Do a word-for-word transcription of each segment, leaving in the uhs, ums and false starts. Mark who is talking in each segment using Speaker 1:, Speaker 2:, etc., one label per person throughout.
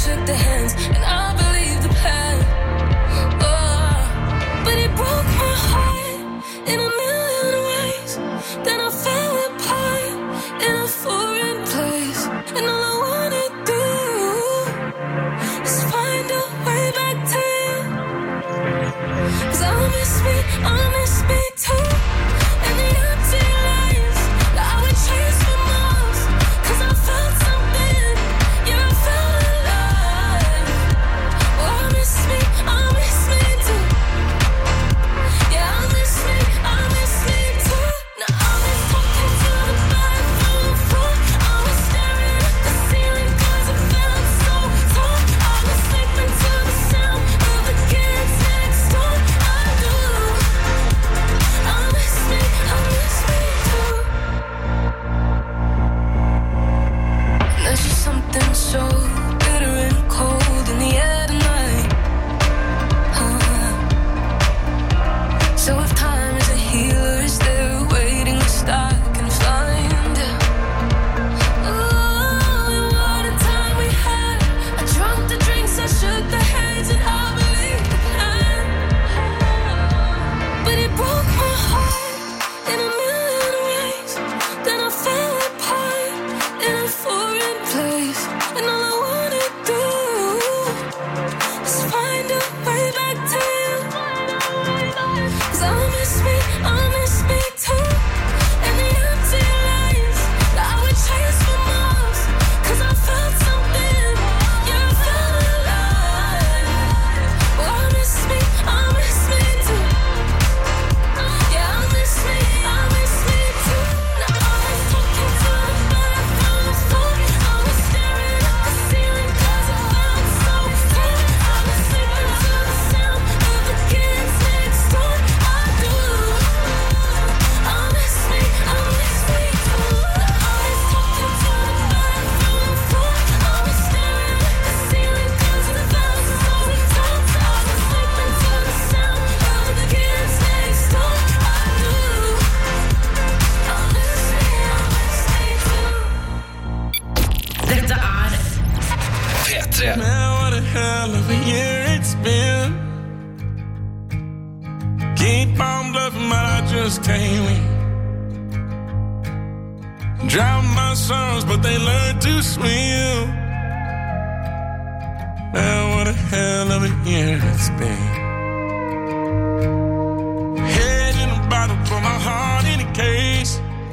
Speaker 1: shook the hands, and I believed the plan. Oh, but it broke my heart in a million ways. Then I fell apart in a foreign place, and all I wanna do is find a way back to you. 'Cause I miss me, I miss me too. And the empty lies that I would chase for miles, 'cause I felt something, yeah, I felt alive. Oh, I miss me, I miss me too. Yeah, I miss me, I miss me too. Now I was talking to the bathroom floor. I was staring at the ceiling 'cause it felt so tall. I was sleeping to the sound of the kids next door. I do. I miss me, I miss me too. There's just something so bitter and cold in the air tonight. Uh, so if time is a healer, is there a waiting list I can find? Oh, and what a time we had. I drunk the drinks, I shook the hands, and I believed the plan. But it broke my heart in a million ways. Then I fell apart in a foreign place, and all I wanna do is find a way back to you. 'Cause I miss me, I miss me too. And the empty lies that I would chase for miles, 'cause I felt something, yeah, I felt alive. Oh, I miss me, I miss me too. Yeah, I miss me, I miss me too. Now I was talking to the bathroom floor. I was staring at the ceiling 'cause it felt so tall. I was sleeping to the sound of the kids next door. I do. I miss me, I miss me too. Now I was talking to the bathroom floor. I was staring at the ceiling 'cause it felt so tall. I was sleeping to the sound of the kids next door. I do. I miss me, I miss me too.
Speaker 2: Dette er
Speaker 3: P tre.
Speaker 4: Man, what a hell of a year it's been. Keep on bluffing, but I just can't win. Drown my sons, but they learn to swim. Man, what a hell of a year it's been. Head in a bottle, put my heart in a case.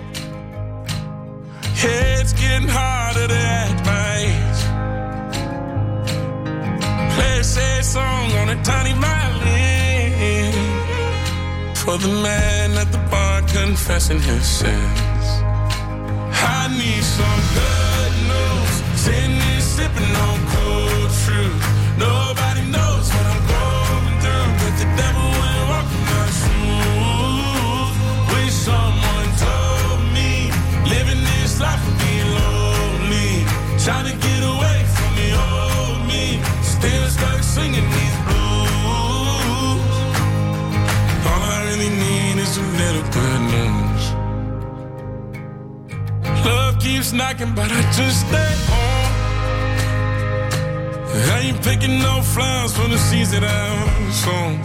Speaker 4: Head's getting harder to act my age. Play a sad song on a tiny violin for the man at the bar confessing his sins. I need some good news. Sitting here sipping on cold truth. Nobody knows what I'm going through, but the devil will walk in my shoes. Wish someone told me living this life would be lonely. Trying to get away from the old me. Still stuck singing these blues. All I really need is a little good news. Love keeps knocking, but I just stay home. I ain't picking no flowers for the seeds that I'm sown.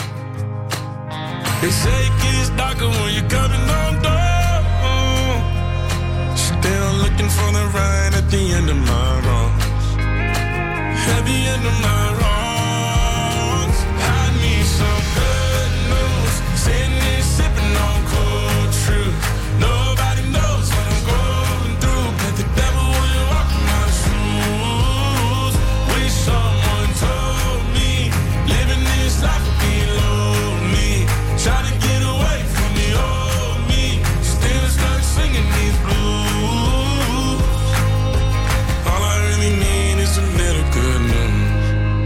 Speaker 4: They say it gets darker when you're coming on down. Still looking for the right at the end of my wrongs. At the end of my wrongs. I need some good news. Sitting here sipping on cold truth. Nobody knows what I'm going through, but the devil will walk in my shoes. Wish someone told me living this life would be lonely. Try to get away from the old me. Still stuck singing these blues. All I really need is a little good news.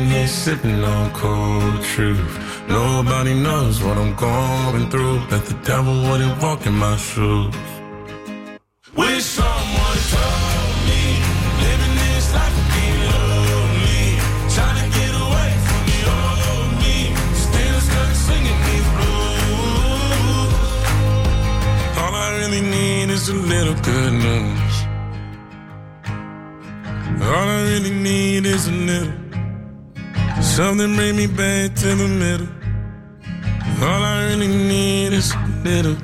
Speaker 4: sitting here sipping on cold truth. Nobody knows what I'm going through. Bet the devil wouldn't walk in my shoes. Wish someone told me living this life would be lonely. Trying to get away from the old me. Still stuck singing these blues. All I really need is a little good news. All I really need is a little. Something bring me back to the middle. All I really need is a little.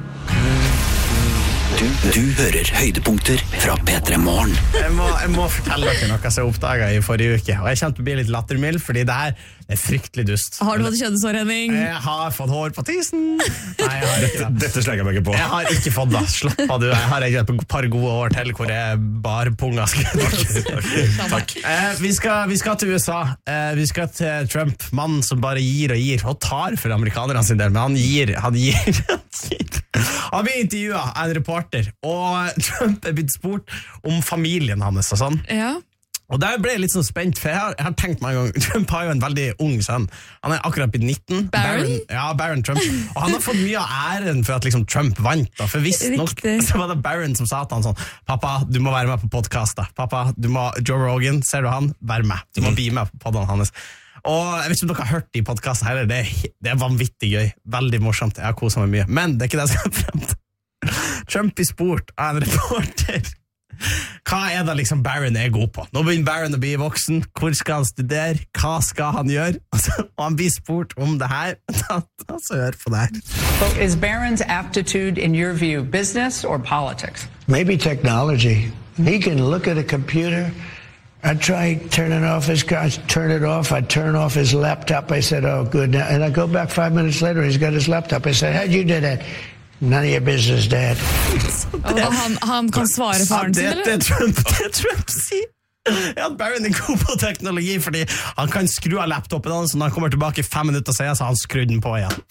Speaker 3: Du, du hører høydepunkter fra P tre Morgen.
Speaker 2: Jeg må, jeg må fortelle dere noe som jeg oppdaget i forrige uke. Og jeg kjente å bli litt lattermild, fordi det her er fryktelig dust.
Speaker 5: Har du fått kjønnshår, Henning?
Speaker 2: Jeg har fått hår på tisen. Nei, jeg har ikke det.
Speaker 6: Dette slenger jeg meg ikke på.
Speaker 2: Jeg har ikke fått det. Slapp av du. Jeg har et par gode år til hvor jeg bare punga skal.
Speaker 6: Takk.
Speaker 2: Eh, vi, skal, vi skal til U S A. Eh, vi skal til Trump, mannen som bare gir og gir, og tar for amerikanerne sin del, men han gir, han gir, han gir. Han blir intervjuet av en reporter, og Trump er blitt spurt om familien hans og sånn.
Speaker 5: Ja.
Speaker 2: Og der ble jeg litt sånn spent, for jeg har, jeg har tenkt meg en gang, Trump har jo en veldig ung sønn. Han er akkurat blitt nitten.
Speaker 5: Barron?
Speaker 2: Barron, ja, Barron Trump. Og han har fått mye av æren for at liksom Trump vant. Da. For visst nok, så var det Barron som sa til han sånn, pappa, du må være med på podcastet. Pappa, du må, Joe Rogan, ser du han? Vær med. Du må bli med på podden hans. Og jeg vet ikke om dere har hørt de podcastene heller, det er, det er vanvittig gøy, veldig morsomt, jeg har koset meg mye, men det er ikke det jeg skal frem til. Trump i sport av en reporter, hva er det liksom Barron er god på? Nå begynner Barron å bli voksen, hvor skal han studere, hva skal han gjøre? Og han blir spurt om det her, så hør på det her.
Speaker 7: So is Barron's aptitude, in your view, business or politics?
Speaker 8: Maybe technology. He can look at a computer. I try turning off his car, I turn it off, I turn off his laptop, I said, oh, good. Now, and I go back five minutes later, he's got his laptop. I said, how'd you do that? None of your business, Dad.
Speaker 5: Og han, han kan svare faren sin, eller?
Speaker 2: Det er Trump, det er Trump sier. Ja, Barron er god på teknologi, fordi han kan skru av laptopen hans, så når han kommer tilbake i fem minutter siden, så har han skrudd den på igjen.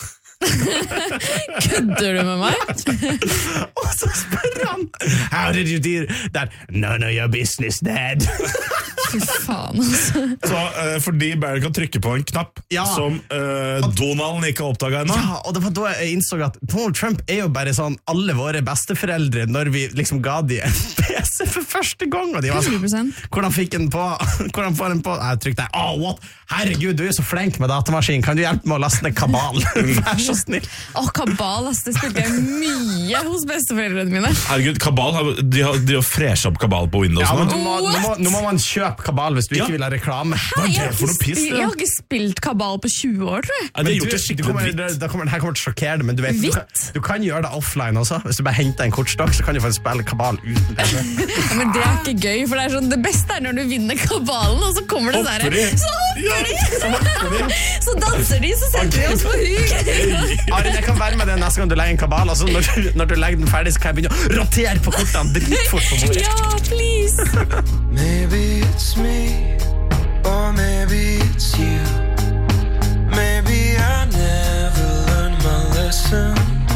Speaker 5: Kødder du med meg?
Speaker 2: Og så spør han, how did you do that? None of your business, Dad.
Speaker 5: Fy faen, altså.
Speaker 6: Så uh, fordi Barron kan trykke på en knapp
Speaker 2: Ja.
Speaker 6: som uh, Donald ikke har oppdaget ennå.
Speaker 2: Ja, og det var da jeg innså at Donald Trump er jo bare sånn alle våre besteforeldre når vi liksom ga de en P C for første gang, og de var sånn,
Speaker 5: hundre prosent.
Speaker 2: hvordan fikk den på, hvordan får den på, jeg trykte, oh, what? Herregud, du er så flink med datamaskin, kan du hjelpe meg å laste ned Kabal? Vær så snill.
Speaker 5: Åh, Kabal, ass, det spilte jeg mye hos besteforeldrene mine.
Speaker 6: Herregud, Kabal har, de har, de har freshet opp Kabal på Windows
Speaker 2: Ja, men
Speaker 6: nå.
Speaker 2: du må, nå, må, nå må man kjøpe Kabal hvis du
Speaker 6: Ja.
Speaker 2: ikke vil ha reklame.
Speaker 5: Hæ, jeg, har
Speaker 6: for noe
Speaker 5: ikke
Speaker 6: piss,
Speaker 5: spilt,
Speaker 6: det?
Speaker 5: jeg har ikke spilt Kabal på tjue år, tror jeg.
Speaker 6: Nei, de har gjort det
Speaker 2: du
Speaker 6: skikkelig
Speaker 2: kommer,
Speaker 6: dritt.
Speaker 2: det, det kommer, det her kommer til å sjokkere deg, men du vet, du kan,
Speaker 5: Hvitt?
Speaker 2: du kan gjøre det offline også. Hvis du bare henter en kortstokk, så kan du faktisk spille Kabal uten P C.
Speaker 5: Ja, men det er ikke gøy, for det er sånn, det beste er når du vinner Kabalen, og så kommer det sånn
Speaker 6: Hopper de?
Speaker 5: her, så hopper
Speaker 6: Ja,
Speaker 5: de,
Speaker 6: så hopper de.
Speaker 5: så danser de, så setter de oss på huk.
Speaker 2: Arin, jeg kan være med deg neste gang du legger en Kabal, altså når du, når du legger den ferdig, så kan jeg begynne å rotere på kortene dritfort på bordet.
Speaker 5: Ja, please.
Speaker 9: Maybe it's me, or maybe it's you. Maybe I never learned my lesson.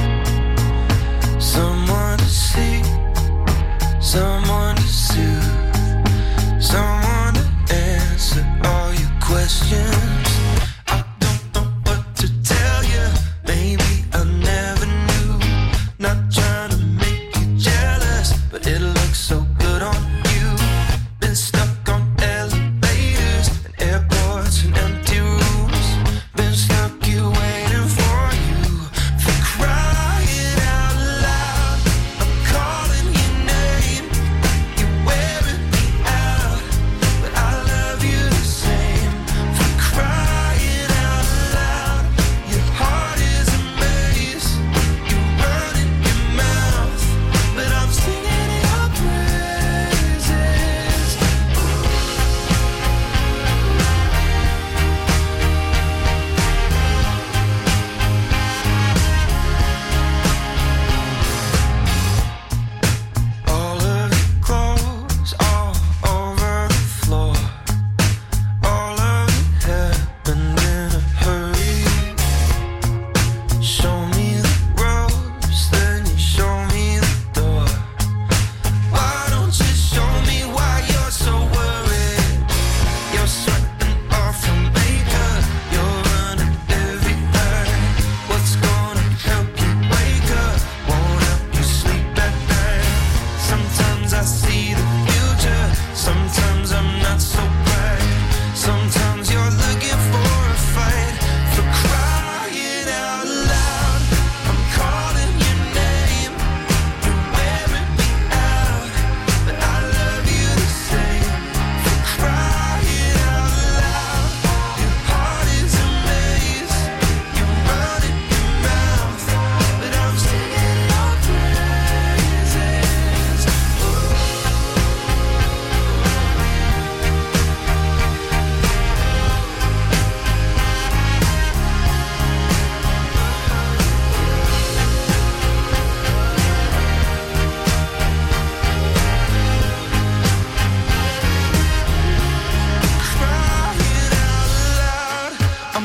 Speaker 9: Someone to see, someone to soothe, someone to answer all your questions. I don't know what to tell you. Maybe I never knew. Not trying to make you jealous, but it looks so good on you. Been stuck on elevators and airports and empty rooms. Been stuck here waiting for you. For crying out loud, I'm calling your name. You're wearing me out, but I love you the same. For crying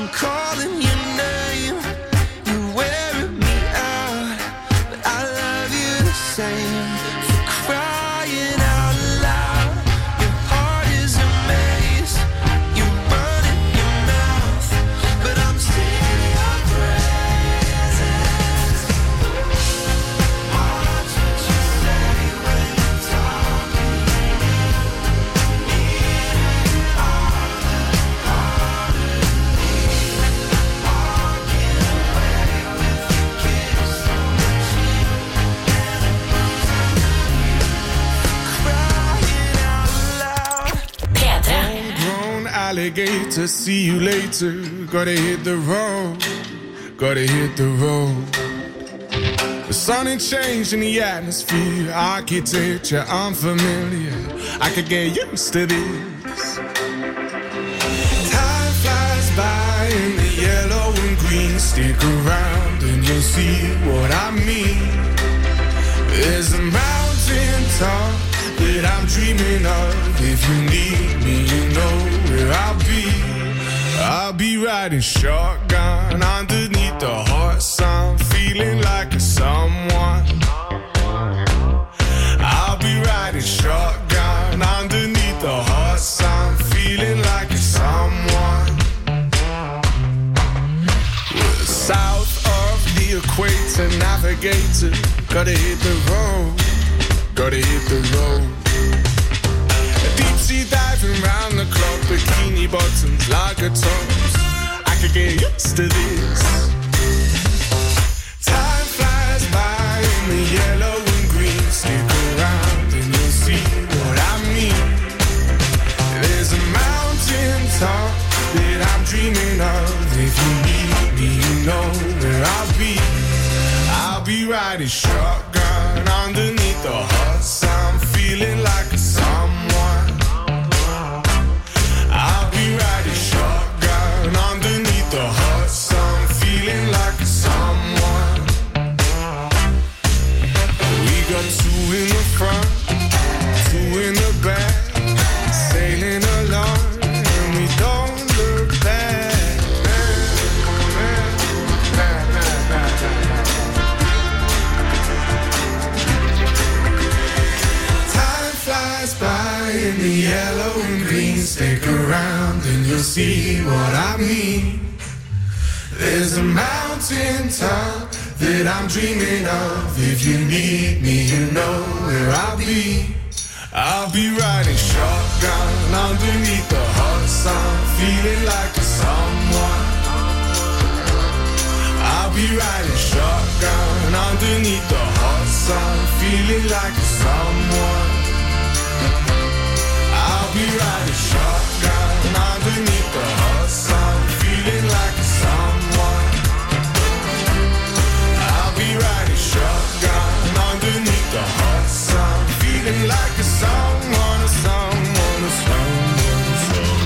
Speaker 9: calling your name. You're wearing me out, but I love you the same. For crying out loud, your heart is a maze. You run in your mouth, but I'm still in your presence. Watch what you say when you're talking.
Speaker 4: Grown alligator, see you later. Gotta hit the road, gotta hit the road. The sun ain't changed in the atmosphere. Architecture unfamiliar. I could get used to this. Time flies by in the yellow and green. Stick around and you'll see what I mean. There's a mountain top that I'm dreaming of. If you need me, you know where I'll be. I'll be riding shotgun underneath the hot sun, feeling like a someone. I'll be riding shotgun underneath the hot sun, feeling like a someone. We're south of the equator, navigator, gotta hit the road. Gotta hit the road. Deep sea diving round the clock, bikini bottoms, lager tops. I could get used to this. Time flies by in the yellow and green. Stick around and you'll see what I mean. There's a mountain top that I'm dreaming of. If you need me, you know where I'll be. I'll be riding shotgun underneath the hot sun, feeling like a someone. I'll be riding shotgun underneath the hot sun, feeling like a someone. We got two in the front, two in the back, sailing along, and we don't look back. Flies by in the yellow and green. Stick around and you'll see what I mean. There's a mountain top that I'm dreaming of. If you need me, you know where I'll be. I'll be riding shotgun underneath the hot sun, feeling like a someone. I'll be riding shotgun underneath the hot sun, feeling like a someone. I'll be riding shotgun underneath the hot sun, feeling like a someone. I'll be riding shotgun underneath the hot sun, feeling like a someone, a someone, a someone, a someone.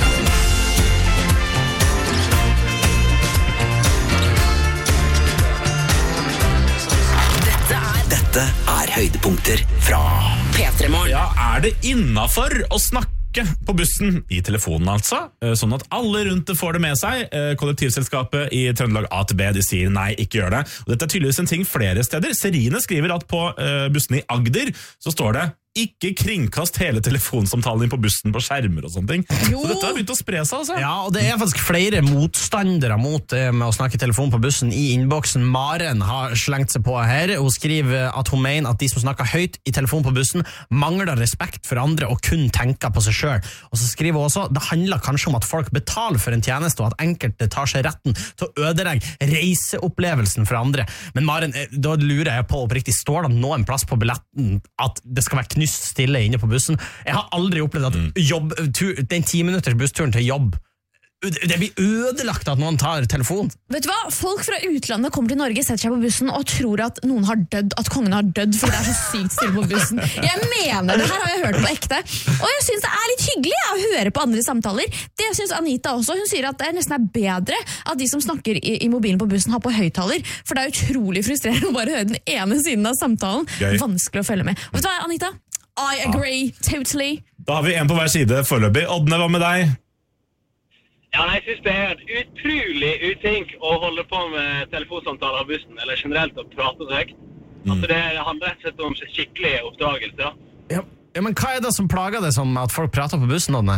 Speaker 3: Dette er høydepunkter fra
Speaker 5: P tre Morgen.
Speaker 6: Ja, er det innenfor å snakke på bussen i telefonen altså? Sånn at alle rundt det får det med seg. Kollektivselskapet i Trøndelag A til B, de sier nei, ikke gjør det. Og dette er tydeligvis en ting flere steder. Serine skriver at på bussen i Agder så står det ikke kringkast hele telefonsamtalen på bussen på skjermer og sånne ting.
Speaker 5: Jo.
Speaker 6: Så dette har begynt å spre seg altså.
Speaker 2: Ja, og det er faktisk flere motstandere mot det med å snakke telefon på bussen i innboksen. Maren har slengt seg på her. Hun skriver at hun mener at de som snakker høyt i telefon på bussen mangler respekt for andre og kun tenker på seg selv. Og så skriver hun også, det handler kanskje om at folk betaler for en tjeneste og at enkelte tar seg retten til å ødelegge reiseopplevelsen for andre. Men Maren, da lurer jeg på oppriktig, står det noen plass på billetten at det skal være knust stille inne på bussen? Jeg har aldri opplevd at jobb, tur, den ti minutters bussturen til jobb det blir ødelagt at noen tar telefon.
Speaker 5: Vet du hva? Folk fra utlandet kommer til Norge, setter seg på bussen og tror at noen har dødd, at kongen har dødd fordi det er så sykt stille på bussen. Jeg mener det, her har jeg hørt på ekte. Og jeg synes det er litt hyggelig å høre på andre samtaler. Det synes Anita også. Hun sier at det nesten er bedre at de som snakker i, i mobilen på bussen har på høyttaler, for det er utrolig frustrerende å bare høre den ene siden av samtalen.
Speaker 6: Gøy.
Speaker 5: Vanskelig å følge med. Og vet du hva, Anita? I agree, totally.
Speaker 6: Da har vi en på hver side foreløpig. Ådne, hva med deg?
Speaker 10: Ja, jeg synes det er en utrolig uting å holde på med telefonsamtaler av bussen, eller generelt å prate så høyt. Mm. Altså det handler rett og slett om skikkelig oppdagelse, da.
Speaker 2: Ja, ja, men hva er det som plager deg som at folk prater på bussen, Odne?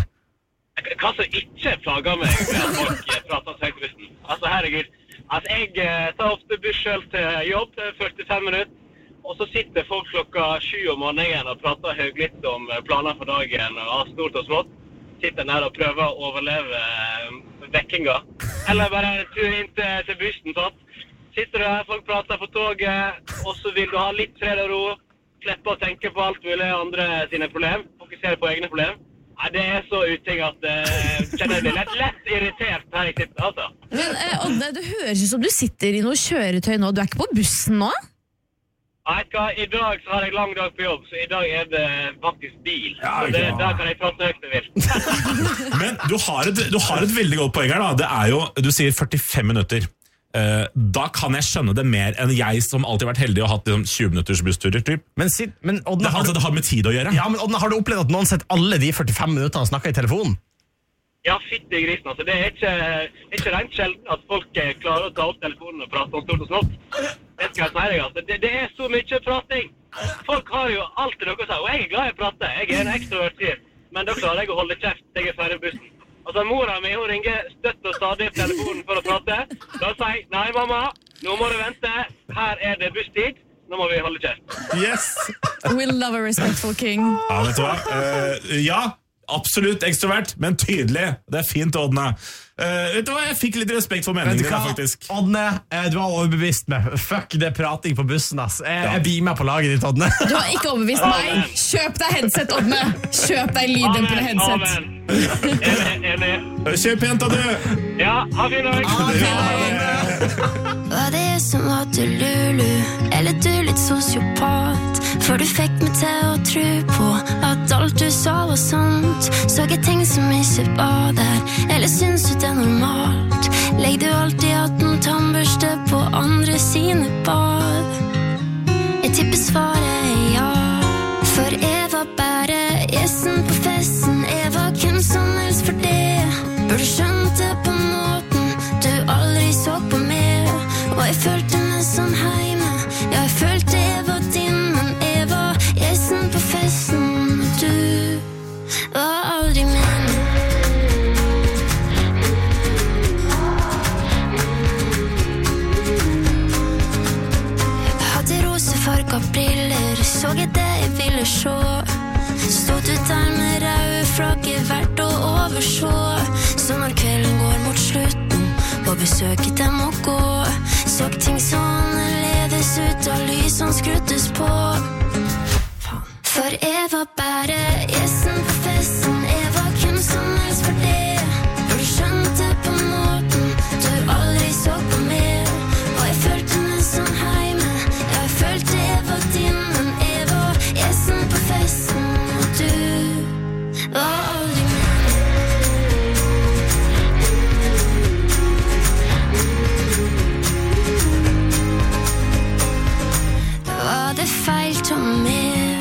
Speaker 10: Hva som ikke plager meg med at folk prater så høyt på bussen? Altså, herregud. Altså, jeg tar ofte buss selv til jobb, førtifem minutter, og så sitter folk klokka sju om morgenen og prater høylytt om planer for dagen og har stort og smått. Sitter der og prøver å overleve vekkinga. Eller bare en tur inn til, til bussen, sant? Sitter du her, folk prater på toget, og så vil du ha litt fred og ro, slippe å tenke på alt mulig andre sine problem, fokusere på egne problem. Nei, det er så uting at uh, kjenner jeg blir lett, lett irritert her jeg sitter, altså.
Speaker 5: Men eh, Odne, det høres ut som du sitter i noe kjøretøy nå. Du er ikke på bussen nå?
Speaker 10: Nei, i dag så har jeg lang dag på jobb, så i dag er det faktisk bil. Ja, så det, ja. Der kan jeg prate høyt jeg vil.
Speaker 6: Men du har, et, du har et veldig godt poeng her da. Det er jo, du sier førtifem minutter. Uh, da kan jeg skjønne det mer enn jeg som alltid har vært heldig og hatt liksom, tjue minutters bussturer. Typ.
Speaker 2: Men, men Odne,
Speaker 6: det, har,
Speaker 2: du,
Speaker 6: det har med tid å gjøre.
Speaker 2: Ja, men Odne, har du opplevd at noen sett alle de førtifem minuttene og snakker i telefonen?
Speaker 10: Ja, fytti grisen, altså. Det er ikke, ikke rent sjelden at folk klarer å ta opp telefonen og prate om stort og smått. Det skal jeg si deg, altså. Det, det er så mye prating. Folk har jo alltid noe å si, og jeg er glad i å prate. Jeg er en ekstrovert fyr, men da klarer jeg å holde kjeft til jeg er ferdig i bussen. Altså, mora mi, hun ringer støtt og stadig på telefonen for å prate. Da sier jeg, nei mamma, nå må du vente. Her er det busstid. Nå må vi holde kjeft.
Speaker 6: Yes!
Speaker 5: We love a respectful king.
Speaker 6: Ja, vet du hva? Uh, ja. Absolutt ekstrovert, men tydelig. Det er fint, Odne. Uh, vet du hva, jeg fikk litt respekt for meningen din, faktisk.
Speaker 2: Odne, uh, du har overbevist meg. Fuck det prating på bussen, ass. Jeg, ja. jeg blir med på laget ditt, Odne.
Speaker 5: Du har ikke overbevist meg. Kjøp deg headset, Odne. Kjøp deg lyddempende headset.
Speaker 10: Enig, enig.
Speaker 6: Kjøp pent, du.
Speaker 10: Ja, ha fin dag.
Speaker 6: Ha fin dag.
Speaker 1: Var det som var du Lulu, eller du litt sosiopat? For du fikk meg til å tro på at alt du sa var sant. Så jeg ting som ikke var der, eller syns du det er normalt? Legg du alltid at en tannbørste på andre sine bad? Jeg tipper svaret er ja, for jeg var bare gjesten på festen. Jeg var kun som helst for det. Burde skjønt det på måten du aldri så på meg. Og jeg følte meg som heime. Ja, jeg følte jeg var din, men jeg var gjesten på festen. Og du var aldri min. Jeg hadde rosefarga briller, så jeg det jeg ville se. Stod du der med røde flagget verdt å overså. Så når kvelden går mot slutten og besøket dem må gå, så ting sånn ledes ut av lysene skruddes på. For jeg var bare gjesten på festen. Jeg var kun som helst for det. For du skjønte på måten du aldri så på mer. Og jeg følte meg som heime. Ja, jeg følte jeg var din, men jeg var gjesten på festen. Og du var aldri min. Var det feil til meg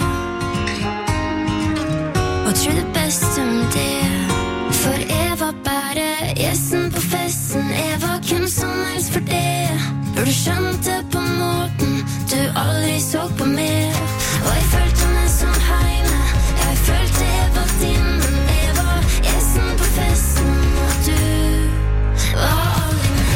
Speaker 1: og tro det beste om det? For jeg var bare gjesten på festen. Jeg var kun som helst for det. For du skjønte på måten du aldri så på meg. Og jeg følte meg som heime. Ja, jeg følte jeg var din, men jeg var gjesten på festen. Og du var aldri min.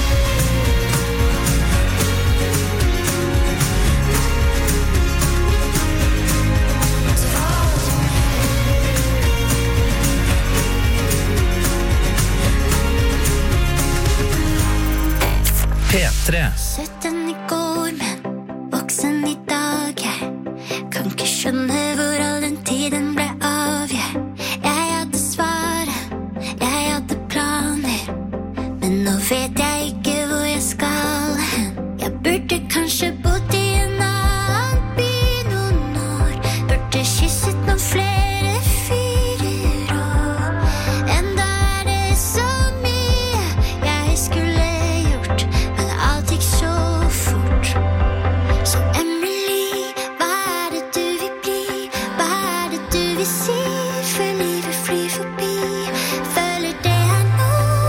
Speaker 3: P tre.
Speaker 1: Søtten i går, men voksen i dag. Jeg kan ikke skjønne hvor all den tiden ble av. Jeg, jeg hadde svaret, jeg hadde planer, men nå vet jeg ikke hvor jeg skal hen. Jeg burde kanskje bodd i en annen by noen år. Burde kysset noen flere fyrer og enda er det så mye jeg skulle gjort. Men alt gikk så fort. Så Emily, hva er det du vil bli? Hva er det du vil si? For livet flyr forbi. Føler det er nå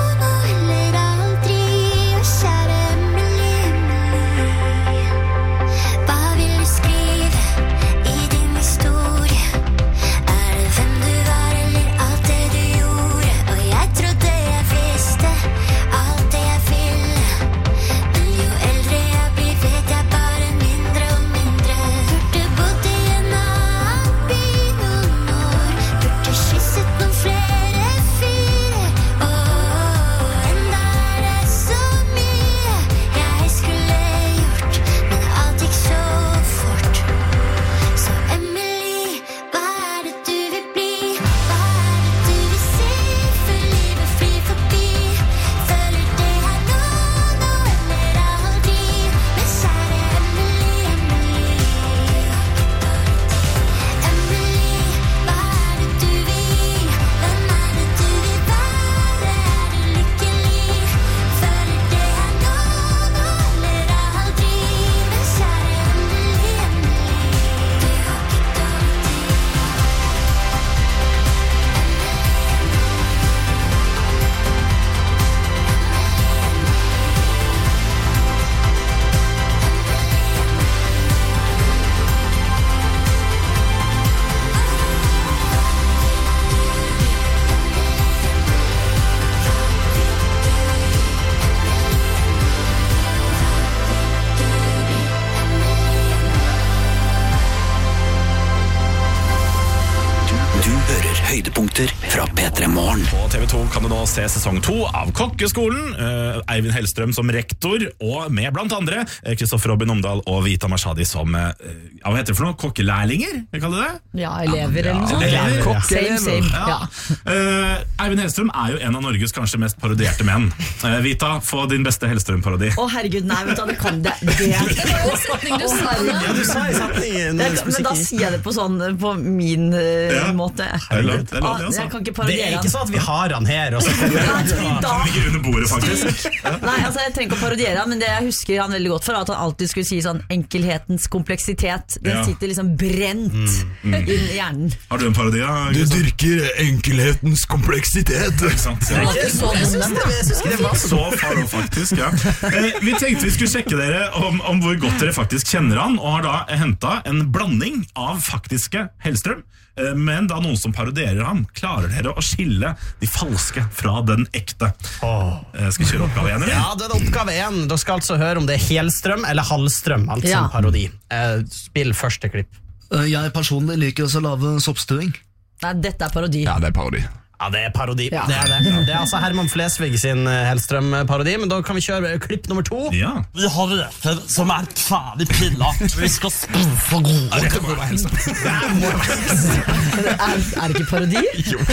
Speaker 6: På T V to kan du nå se sesong to av Kokkeskolen. Uh, Eivind Hellstrøm som rektor, og med blant andre Kristoffer Robin Omdal og Vita Mashadi som uh, ja, hva heter det for noe? Kokkelærlinger? Kan vi kalle det?
Speaker 5: Ja, elever eller noe sånt.
Speaker 6: Elever.
Speaker 5: Same, same. Ja.
Speaker 6: Uh, Eivind Hellstrøm er jo en av Norges kanskje mest parodierte menn. Uh, Vita, få din beste Hellstrøm-parodi.
Speaker 11: Å herregud, nei, vet du, det kan det. det.
Speaker 5: Setning du sa,
Speaker 2: Ja, du sa i setningen.
Speaker 11: Jeg, men da sier jeg det på sånn, på min uh,
Speaker 6: Ja.
Speaker 11: måte.
Speaker 6: Det er lov, det er lov, det, altså.
Speaker 11: Jeg kan ikke
Speaker 2: Det
Speaker 11: parodiere
Speaker 2: er
Speaker 11: han.
Speaker 2: ikke sånn at vi har han her, og så kommer
Speaker 11: Nei,
Speaker 2: han
Speaker 11: fordi da,
Speaker 6: Han ligger under bordet, faktisk.
Speaker 11: nei, altså jeg trenger ikke å parodiere han, men det jeg husker han veldig godt for, at han alltid skulle si sånn enkelhetens kompleksitet. Den
Speaker 6: Ja.
Speaker 11: sitter liksom brent inn i hjernen.
Speaker 6: Har du en parodi? Ja,
Speaker 12: Du dyrker enkelhetens kompleksitet.
Speaker 6: Ikke sant? Ja.
Speaker 11: Det var ikke så dum, den.
Speaker 2: Jeg synes ikke det var så
Speaker 6: Så far off, faktisk, ja. Eh, vi tenkte vi skulle sjekke dere om, om hvor godt dere faktisk kjenner han, og har da hentet en blanding av faktiske Hellstrøm, eh, men da noen som parodierer ham. Klarer dere å skille de falske fra den ekte? Eh, skal vi kjøre oppgave igjen, eller?
Speaker 2: Ja, det er oppgave én. Dere skal altså høre om det er helstrøm eller halvstrøm, altså
Speaker 11: Ja.
Speaker 2: en parodi. Eh, spill første klipp.
Speaker 12: Jeg personlig liker også å lage soppstuing.
Speaker 11: Nei, dette er parodi.
Speaker 12: Ja, det er parodi.
Speaker 2: Ja, det er parodi.
Speaker 11: Ja.
Speaker 2: Det er det. Det er altså Herman Flesvig sin eh, Hellstrøm-parodi, men da kan vi kjøre klipp nummer to.
Speaker 6: Ja.
Speaker 13: Vi har retter som er ferdig pilla. Vi skal spise gode.
Speaker 2: Dette må være Hellstrøm.
Speaker 11: Er, er det ikke parodi?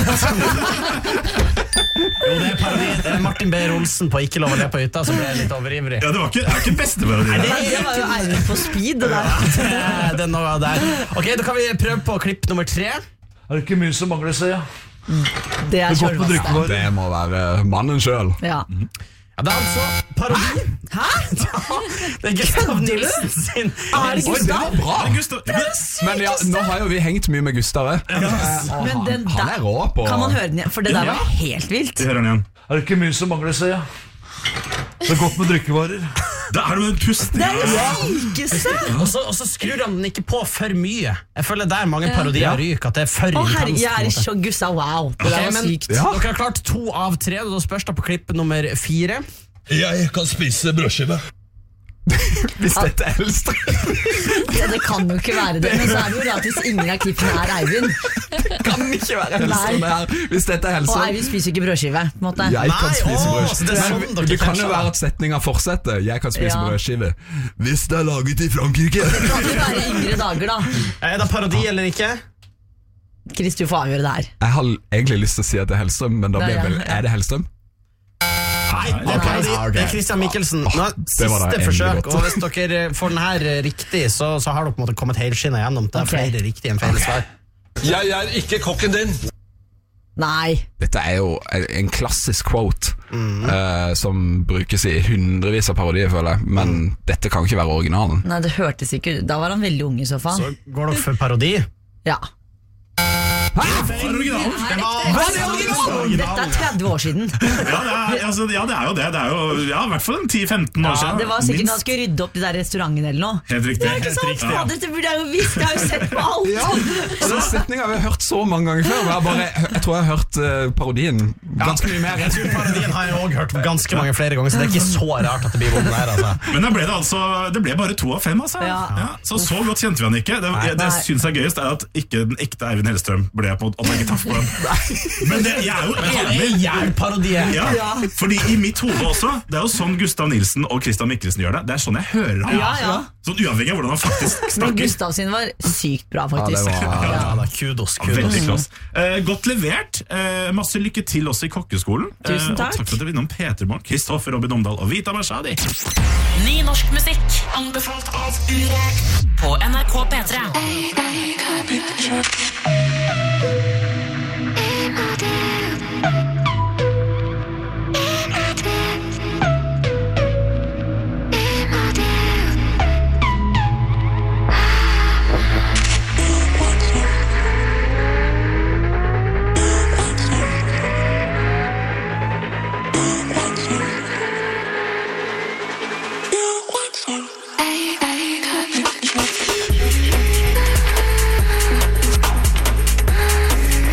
Speaker 2: Jo, det er parodi. Det er Martin Beyer Olsen på Ikke lov å le på hytta, som ble litt overivrig.
Speaker 6: Ja, det var ikke, det er ikke beste parodi.
Speaker 11: Nei, det var jo Eivind på speed, det der.
Speaker 2: Eh, Den var der. Ok, da kan vi prøve på klipp nummer tre.
Speaker 12: Er det ikke mye som mangler seg, ja?
Speaker 11: Det er kjølvask.
Speaker 12: Det må være mannen selv.
Speaker 11: Ja.
Speaker 2: Ja, det er altså parodi.
Speaker 11: Hæ?
Speaker 2: Det er Gustav Nilsen sin.
Speaker 11: Er det Gustav?
Speaker 12: Bra.
Speaker 6: Men Gustav,
Speaker 12: Men ja, nå har jo vi hengt mye med Gustav. eh.
Speaker 11: Men den
Speaker 12: Han
Speaker 11: der,
Speaker 12: er rå på.
Speaker 11: kan man høre den igjen? For det der var helt vilt.
Speaker 6: vi hører den igjen.
Speaker 12: Er det ikke mye som mangler seg, ja? Det er godt med drikkevarer.
Speaker 6: Da er det med en pusting.
Speaker 11: Det er det sykeste!
Speaker 2: Og så, og så skrur han den ikke på for mye. Jeg føler der mange parodier ryker, at det er for
Speaker 11: Å herregud,
Speaker 2: intenst.
Speaker 11: jeg
Speaker 2: på
Speaker 11: er
Speaker 2: en
Speaker 11: i
Speaker 2: måte.
Speaker 11: sjokk, Gustav, wow. Det
Speaker 2: Ok,
Speaker 11: der var
Speaker 2: men
Speaker 11: sykt.
Speaker 12: Ja.
Speaker 2: Dere har klart to av tre, og da spørs det på klipp nummer fire.
Speaker 12: Jeg kan spise brødskive. Hvis dette er Hellstrøm.
Speaker 11: Ja, det kan jo ikke være det, men så er det jo rart hvis ingen av klippene er Eivind.
Speaker 12: Kan ikke være Hellstrøm det her. Hvis dette er
Speaker 11: Og
Speaker 12: Hellstrøm.
Speaker 11: Eivind spiser jo ikke brødskive, på en måte.
Speaker 12: Jeg kan
Speaker 2: Nei,
Speaker 12: spise
Speaker 2: å,
Speaker 12: brødskive.
Speaker 2: så det er sånn
Speaker 12: Men
Speaker 2: dere
Speaker 12: det kan
Speaker 2: catcher
Speaker 12: jo
Speaker 2: det.
Speaker 12: være at setninga fortsetter. Jeg kan spise
Speaker 11: Ja.
Speaker 12: brødskive. Hvis det er laget i Frankrike.
Speaker 11: Det kan jo være yngre dager, da.
Speaker 2: Er det parodi eller ikke?
Speaker 11: Chris, du får avgjøre det her.
Speaker 12: Jeg har egentlig lyst til å si at det er Hellstrøm, men da
Speaker 11: Nei,
Speaker 12: blir
Speaker 11: ja,
Speaker 12: vel
Speaker 11: ja.
Speaker 12: Er det Hellstrøm?
Speaker 2: Nei, det er
Speaker 12: Ok,
Speaker 2: parodi.
Speaker 12: ok.
Speaker 2: Det er Christian Mikkelsen. Nå,
Speaker 12: det var da
Speaker 2: siste
Speaker 12: endelig
Speaker 2: forsøk,
Speaker 12: godt.
Speaker 2: og hvis dere får den her riktig, så, så har dere på en måte kommet helskinnet gjennom. Det er
Speaker 11: Ok.
Speaker 2: flere riktige enn feil svar.
Speaker 12: Jeg er ikke kokken din.
Speaker 11: Nei.
Speaker 12: Dette er jo en klassisk quote eh, som brukes i hundrevis av parodier, føler jeg. Men dette kan ikke være originalen.
Speaker 11: Nei, det hørtes ikke ut. Da var han veldig ung i så fall.
Speaker 2: Så går dere for parodi?
Speaker 11: Ja.
Speaker 6: Det er originalen.
Speaker 2: Det var
Speaker 11: Dette er tretti år siden.
Speaker 6: Ja, det er, altså, ja, det er jo det. Det er jo ja, i hvert fall ti femten år siden.
Speaker 11: Det var sikkert når han
Speaker 6: Minst.
Speaker 11: skulle rydde opp de der restaurantene eller noe.
Speaker 6: Helt riktig.
Speaker 11: Ja, ikke sant?
Speaker 6: Helt riktig, ja.
Speaker 11: Fader, dette burde jeg jo visst. Jeg har jo sett på alt.
Speaker 12: Ja, og Den setninga har vi hørt så mange ganger før. Men jeg, bare, jeg tror jeg har hørt eh, parodien ganske mye mer.
Speaker 2: Jeg tror parodien har jeg også hørt ganske mange flere ganger, så det er ikke så rart at det blir vondt her. Altså.
Speaker 6: Men da ble det altså Det ble bare to av fem, altså.
Speaker 11: Ja.
Speaker 6: Ja, så så godt kjente vi han ikke. Det, det jeg synes er gøyest, er at ikke den ekte Eivind Hellstrøm ble på at jeg ikke traff på den. Men det, jeg er jo enig.
Speaker 2: Jernparodie.
Speaker 6: Ja, fordi i mitt hode også. Det er jo sånn Gustav Nilsen og Christian Mikkelsen gjør det. Det er sånn jeg hører ham.
Speaker 11: Ja, ja.
Speaker 6: Sånn uavhengig av hvordan han faktisk
Speaker 11: Men
Speaker 6: snakker.
Speaker 11: Gustav sin var sykt bra, faktisk.
Speaker 12: Ja, det var-
Speaker 2: Ja, da, kudos,
Speaker 6: Ja, veldig
Speaker 2: kudos.
Speaker 6: klass. Eh, godt levert. Eh, masse lykke til også i kokkeskolen.
Speaker 11: Tusen
Speaker 6: Eh,
Speaker 11: takk.
Speaker 6: og takk for at dere var innom P tre Morgen. Kristoffer Robin Omdal og Vita Mashadi.
Speaker 14: Ny norsk musikk anbefalt av Urek på N R K P tre.
Speaker 1: Hey,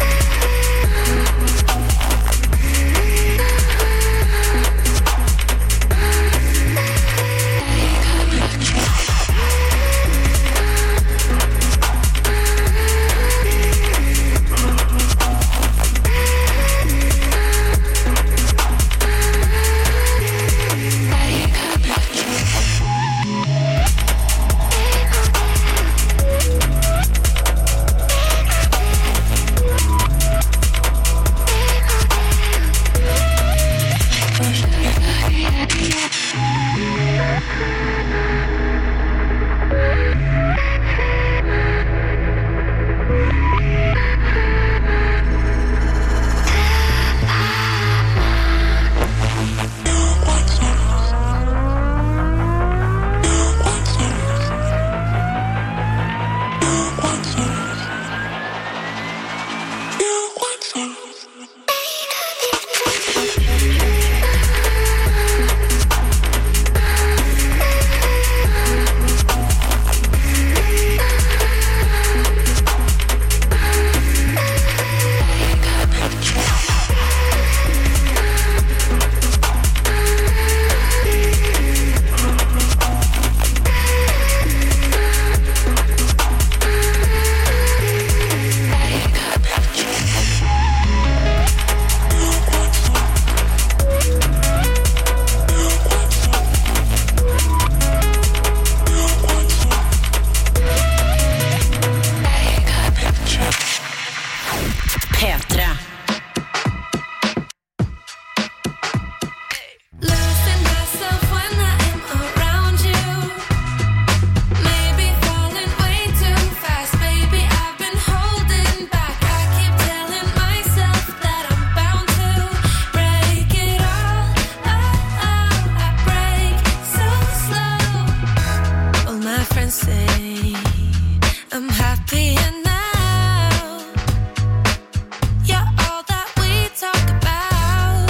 Speaker 1: say I'm happy and now you're all that we talk about.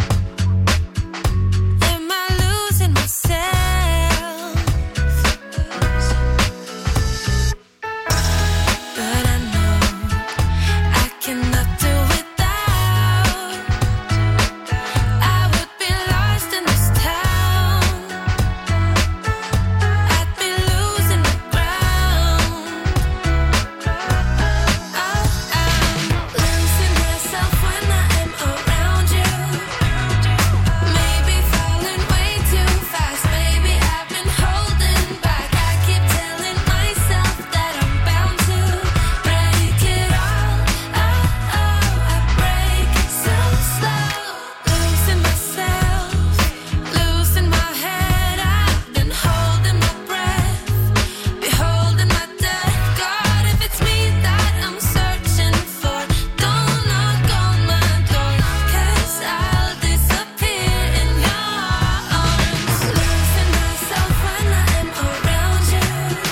Speaker 1: Am I losing myself? But I know I cannot do without. I would be lost in this town. I'd be losing my ground. Oh, I'm losing myself when I am around you. Maybe falling way too fast. Maybe I've been holding back. I keep telling myself that I'm bound to break it all. Oh, oh, I break so slow. Losing myself, losing my head. I've been holding my breath, beholding my death. God, if it's me that I'm searching for, don't knock on my door, 'cause I'll disappear in your arms. Losing myself when I am around you.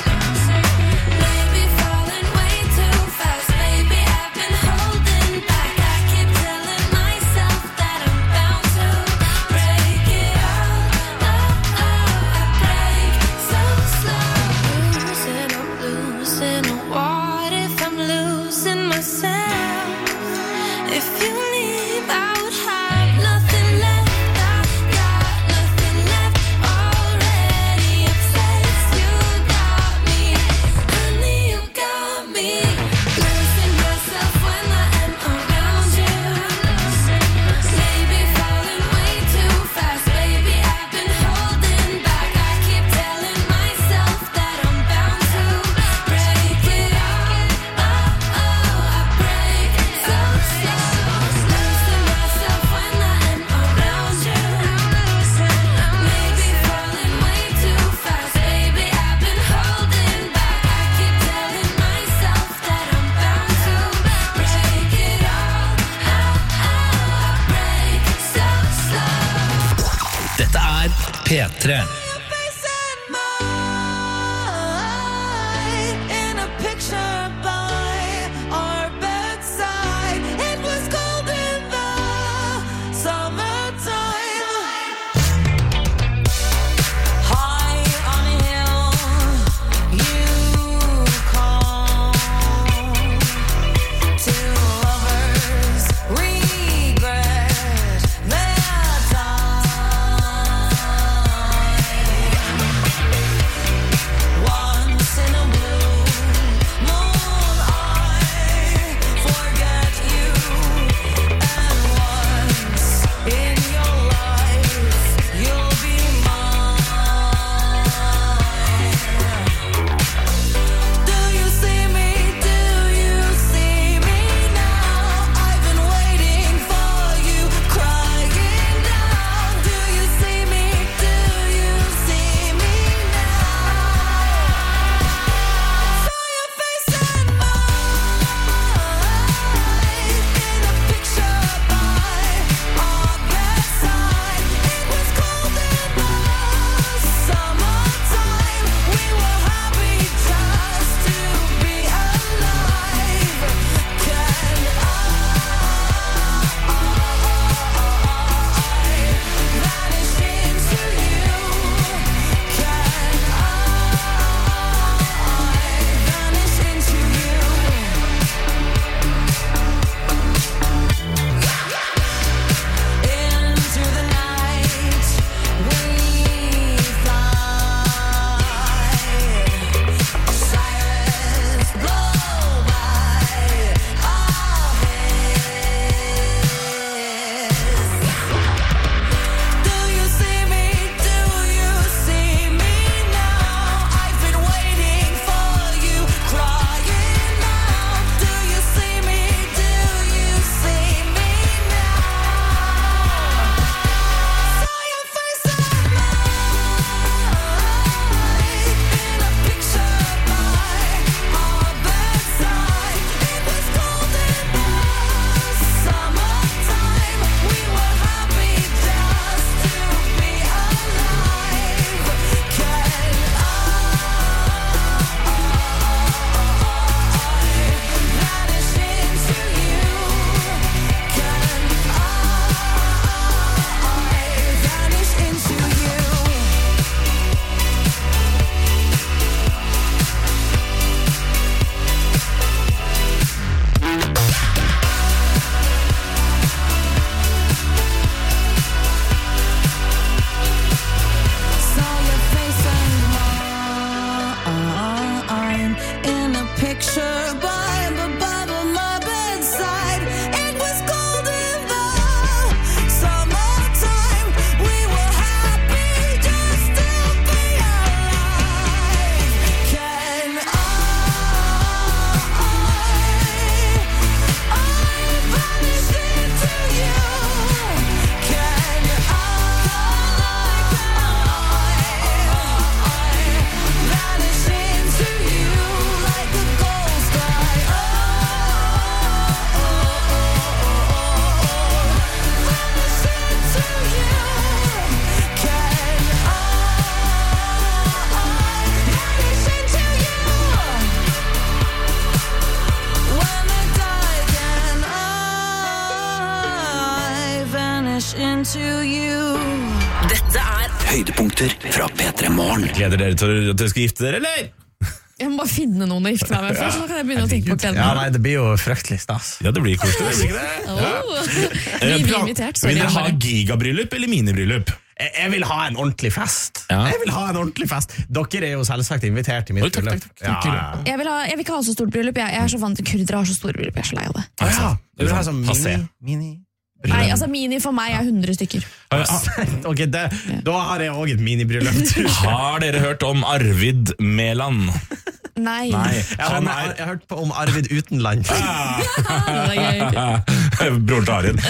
Speaker 1: Maybe falling way too fast. Maybe I've been holding back. I keep telling myself that I'm bound to break it all. Oh, oh, I break so slow. Losing, I'm losing. What if I'm losing myself? If you leave, I would have nothing left. I got nothing left already. Obsessed, you got me, honey, you got me. Losing myself when I am around you. Maybe falling way too fast. Baby, I've been holding back. I keep telling myself that I'm bound to break it all. Oh, oh, I break so slow. Losing myself when I am around you. Maybe falling way too fast. Baby, I've been holding back. I keep telling myself that I'm bound to break it all. Oh, oh, I break so slow.
Speaker 15: Dette er P tre.
Speaker 1: In a picture by our bedside, it was cold in the summertime. High on a hill, you call. Two lovers regret their time.
Speaker 3: høydepunkter fra P tre Morgen.
Speaker 6: Gleder dere til at dere skal gifte dere, eller?
Speaker 5: Jeg må bare finne noen å gifte meg med først, så kan jeg begynne å tenke på
Speaker 2: Ja,
Speaker 5: kledene.
Speaker 2: nei, det blir jo fryktelig stas.
Speaker 6: Ja, det blir koselig, det blir ikke det?
Speaker 5: Oh.
Speaker 6: Eh,
Speaker 5: Vi blir
Speaker 6: plan-
Speaker 5: invitert, sorry.
Speaker 6: Vil dere ha
Speaker 5: bare.
Speaker 6: gigabryllup eller minibryllup?
Speaker 2: Jeg, jeg vil ha en ordentlig fest.
Speaker 6: Ja.
Speaker 2: Jeg vil ha en ordentlig fest. Dere er jo selvsagt invitert i mitt
Speaker 6: Oi, takk,
Speaker 2: bryllup.
Speaker 6: takk, takk.
Speaker 2: Ja, ja.
Speaker 5: Jeg vil, ha, jeg vil ikke ha så stort bryllup. Jeg, jeg er så vant til kurdere har så store bryllup. Jeg er så lei av det.
Speaker 2: Ah, ja. Du vil ha sånn
Speaker 6: Passé.
Speaker 2: mini, mini
Speaker 5: Nei, altså Mini for meg er hundre stykker.
Speaker 2: Ok, det, da har jeg også et minibryllup.
Speaker 6: Har dere hørt om Arvid Mæland?
Speaker 5: Nei.
Speaker 6: Nei,
Speaker 2: Jeg har,
Speaker 6: han
Speaker 2: jeg,
Speaker 6: er
Speaker 2: jeg har hørt på om Arvid Utenland.
Speaker 5: Det er gøy.
Speaker 6: Broren til Arvid.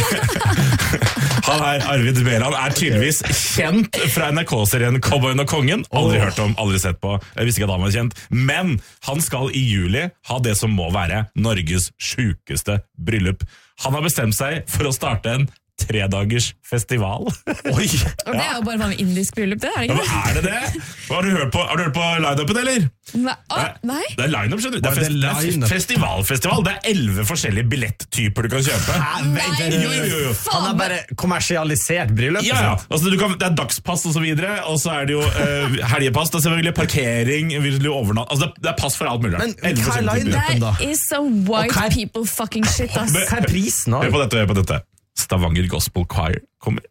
Speaker 6: Han er Arvid Mæland er tydeligvis kjent fra N R K-serien Cowboyen og Kongen. Aldri hørt om, aldri sett på. Jeg visste ikke at han var kjent. Men han skal i juli ha det som må være Norges sjukeste bryllup. Han har bestemt seg for å starte en tredagers festival.
Speaker 2: Oi!
Speaker 5: Og det er jo bare vanlig indisk bryllup, det er det
Speaker 6: Ja,
Speaker 5: ikke
Speaker 6: men er det det? Har du hørt på, har du hørt på line-upen, eller?
Speaker 5: det? Nei. Å, nei?
Speaker 6: Det er line-up, skjønner du. Det er,
Speaker 2: Hva er
Speaker 6: fest,
Speaker 2: det
Speaker 6: det er
Speaker 2: line-up?
Speaker 6: festivalfestival. Det er elleve forskjellige billetttyper du kan kjøpe.
Speaker 2: Hæ, vent,
Speaker 5: Nei.
Speaker 6: Jo, jo, jo.
Speaker 2: Han har bare kommersialisert bryllupet
Speaker 6: Ja, ja.
Speaker 2: sitt.
Speaker 6: Altså, du kan, det er dagspass og så videre, og så er det jo uh, helgepass, det er selvfølgelig parkering, vil du overnatte, altså det, det er pass for alt mulig.
Speaker 2: Men
Speaker 6: elleve
Speaker 2: hva er
Speaker 6: forskjellige typer.
Speaker 2: line-up?
Speaker 5: That is some white
Speaker 2: Og hva er-
Speaker 5: people fucking shit, ass.
Speaker 6: Men-
Speaker 2: Hva er prisen
Speaker 6: Hør
Speaker 2: nå?
Speaker 6: på dette, hør på dette. Stavanger Gospel Choir kommer.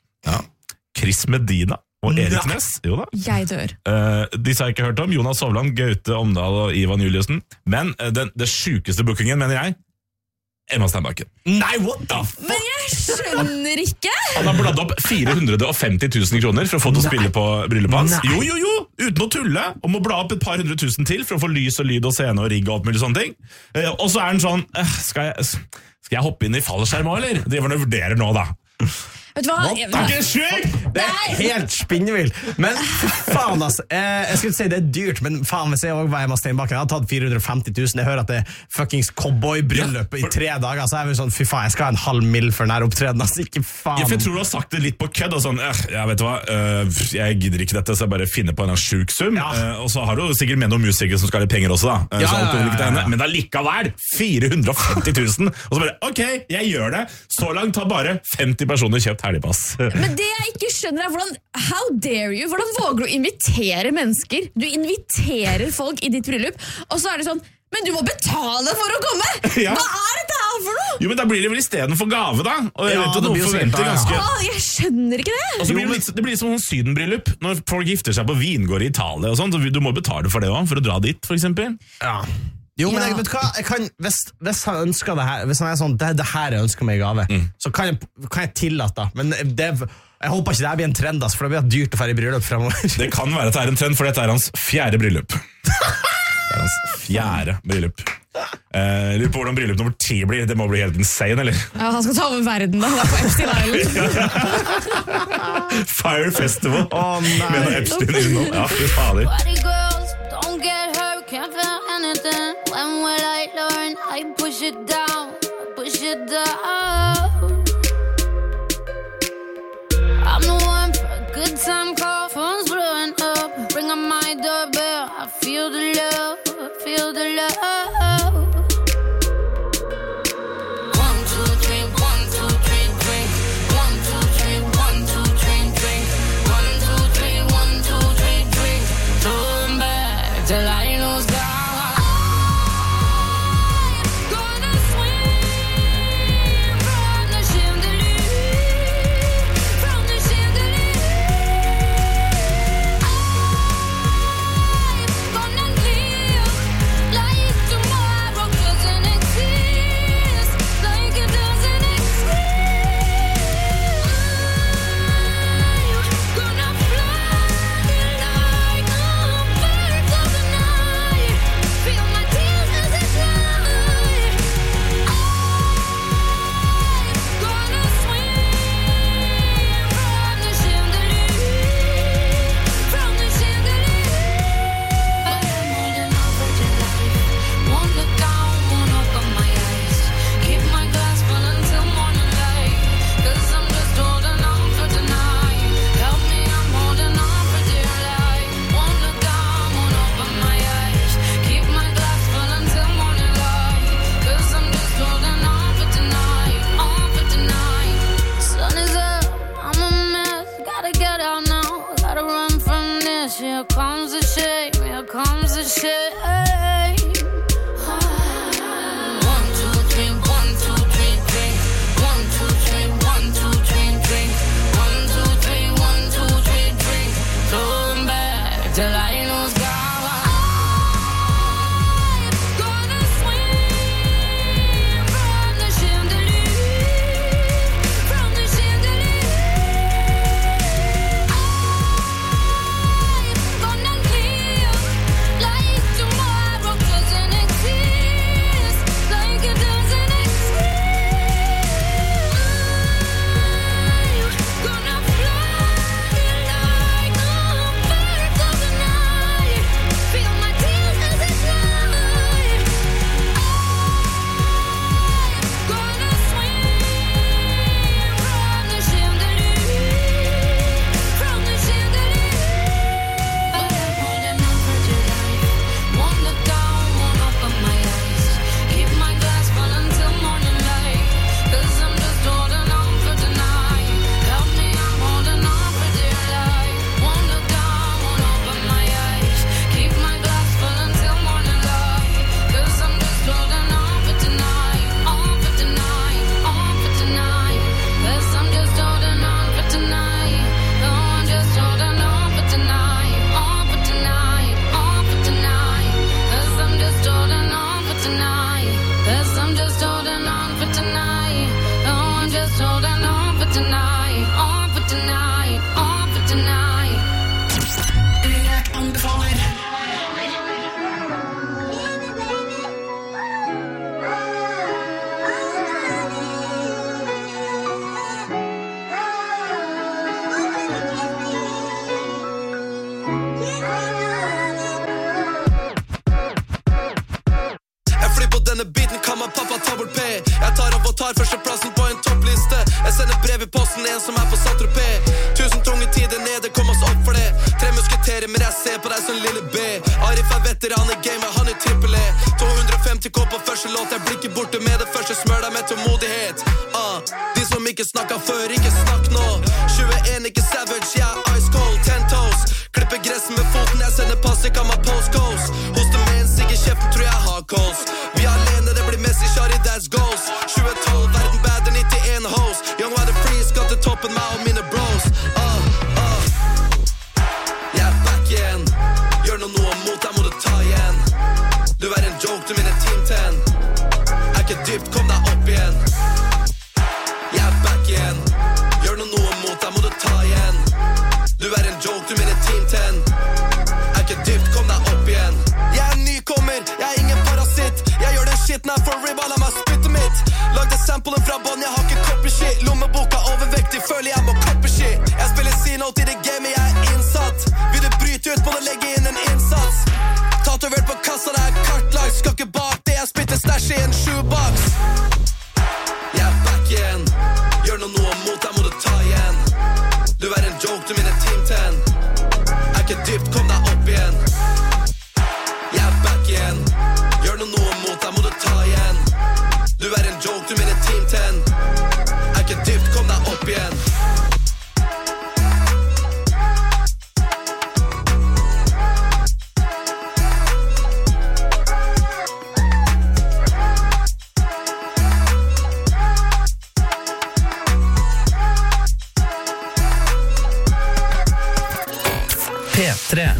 Speaker 6: Chris Medina og Erik
Speaker 2: Nei.
Speaker 6: Næss. Jo da.
Speaker 5: Jeg dør.
Speaker 6: Uh, disse har jeg ikke hørt om. Jonas Sovland, Gaute Omdal og Ivan Juliussen. Men uh, den, det sykeste bookingen, mener jeg, Emma Steinbakken.
Speaker 2: Nei, what the f...
Speaker 5: Men jeg skjønner ikke!
Speaker 6: Han har bladd opp fire hundre og femti tusen kroner for å få til å spille på bryllupet hans.
Speaker 2: Nei.
Speaker 6: Jo, jo, jo! Uten å tulle. Og må bla opp et par hundre tusen til for å få lys og lyd og scene og rigg og alt mulig sånne ting. Uh, og så er han sånn uh, skal, jeg, skal jeg hoppe inn i fallskjerm òg, eller? Det var det jeg vurderer nå, da.
Speaker 5: Vet du hva?
Speaker 2: What?
Speaker 5: Jeg-
Speaker 6: Det er ikke sjukt!
Speaker 2: Det er helt spinnvill. Men faen, altså. Eh, jeg skulle si det er dyrt, men faen, hvis jeg også var Emma Steinbakken, jeg har tatt fire hundre og femti tusen. Jeg hører at det er fuckings cowboybryllup i tre dager, så er vi sånn, fy faen, jeg skal ha en halv mil for nær opptreden. Altså, ikke faen.
Speaker 6: Ja, for jeg tror du har sagt det litt på kødd. Og sånn, eh, ja, vet du hva, eh, jeg gidder ikke dette, så jeg bare finner på en sjuk sum.
Speaker 2: Ja.
Speaker 6: Eh, og så har du sikkert med noen musikere som skal ha litt penger også, da. Eh,
Speaker 2: Ja,
Speaker 6: så alt
Speaker 2: ja,
Speaker 6: går
Speaker 2: ja,
Speaker 6: ikke til
Speaker 2: ja,
Speaker 6: henne.
Speaker 2: ja.
Speaker 6: Men allikevel, fire hundre og femti tusen. Og så bare, ok, jeg gjør det. Så langt har bare femti personer kjøpt helgepass.
Speaker 5: Men det jeg ikke skjønner er hvordan, how dare you? Hvordan våger du å invitere mennesker? Du inviterer folk i ditt bryllup, og så er det sånn, men du må betale for å komme!
Speaker 6: Ja.
Speaker 5: Hva er dette her for noe?
Speaker 6: Jo, men da blir det vel i stedet for gave, da. Og jeg
Speaker 2: Ja,
Speaker 6: vet at
Speaker 2: det
Speaker 6: noen
Speaker 2: blir jo
Speaker 6: forventer
Speaker 2: sikkert, ja.
Speaker 6: ganske...
Speaker 5: Å, jeg skjønner ikke det!
Speaker 6: Og så blir det, litt, det blir som sånn sydenbryllup. Når folk gifter seg på vingård i Italia og sånn, så du må betale for det også, for å dra dit, for eksempel.
Speaker 2: Ja. Jo, men
Speaker 5: Ja.
Speaker 2: jeg, vet du hva? Jeg kan, hvis, hvis han ønsker det her, hvis han er sånn, det er det her jeg ønsker meg i gave, så kan jeg, kan jeg tillate det. Men det, jeg håper ikke det her blir en trend, ass, for det blir dyrt å fære i bryllup fremover.
Speaker 6: Det kan være at det er en trend, for dette er hans fjerde bryllup. Det er hans fjerde bryllup. Eh, lurer på hvordan bryllup nummer ti blir. Det må bli helt insane, eller?
Speaker 5: Ja, han skal ta over verden da, han er på Epstein Island.
Speaker 6: Fire Festival.
Speaker 2: Å, nei.
Speaker 6: Med noe Epstein innom. Ja, fy fader.
Speaker 1: Party girls, don't get hurt, can't feel anything. When will I learn? I push it down, push it down. I'm the one for a good time call, phone's blowing up. Ring on my doorbell, I feel the love, I feel the love. One, two, three, one, two, three, drink. One, two, three, one, two, three, drink. One, two, three, one, two, three, drink. Turn back till I lose God. I'm gonna swim here comes the shame, here comes the shame. One, two, three, one, two, three, drink. One, two, three, one, two, three, drink. One, two, three, one, two, three, drink. Turn back till I lose God.
Speaker 15: P tre.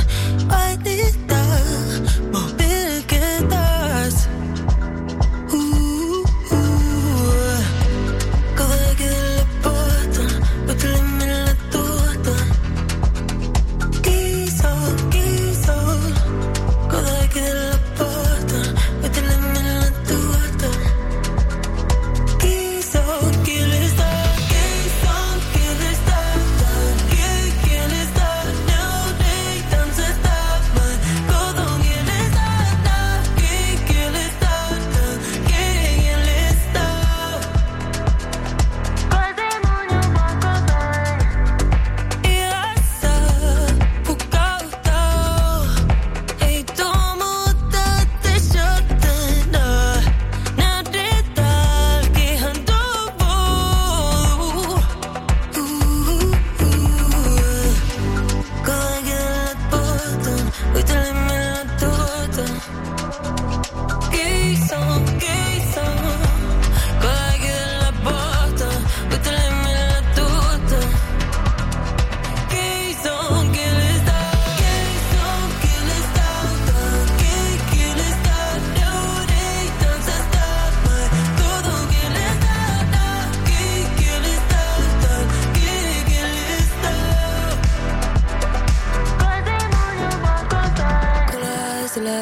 Speaker 1: Ooh.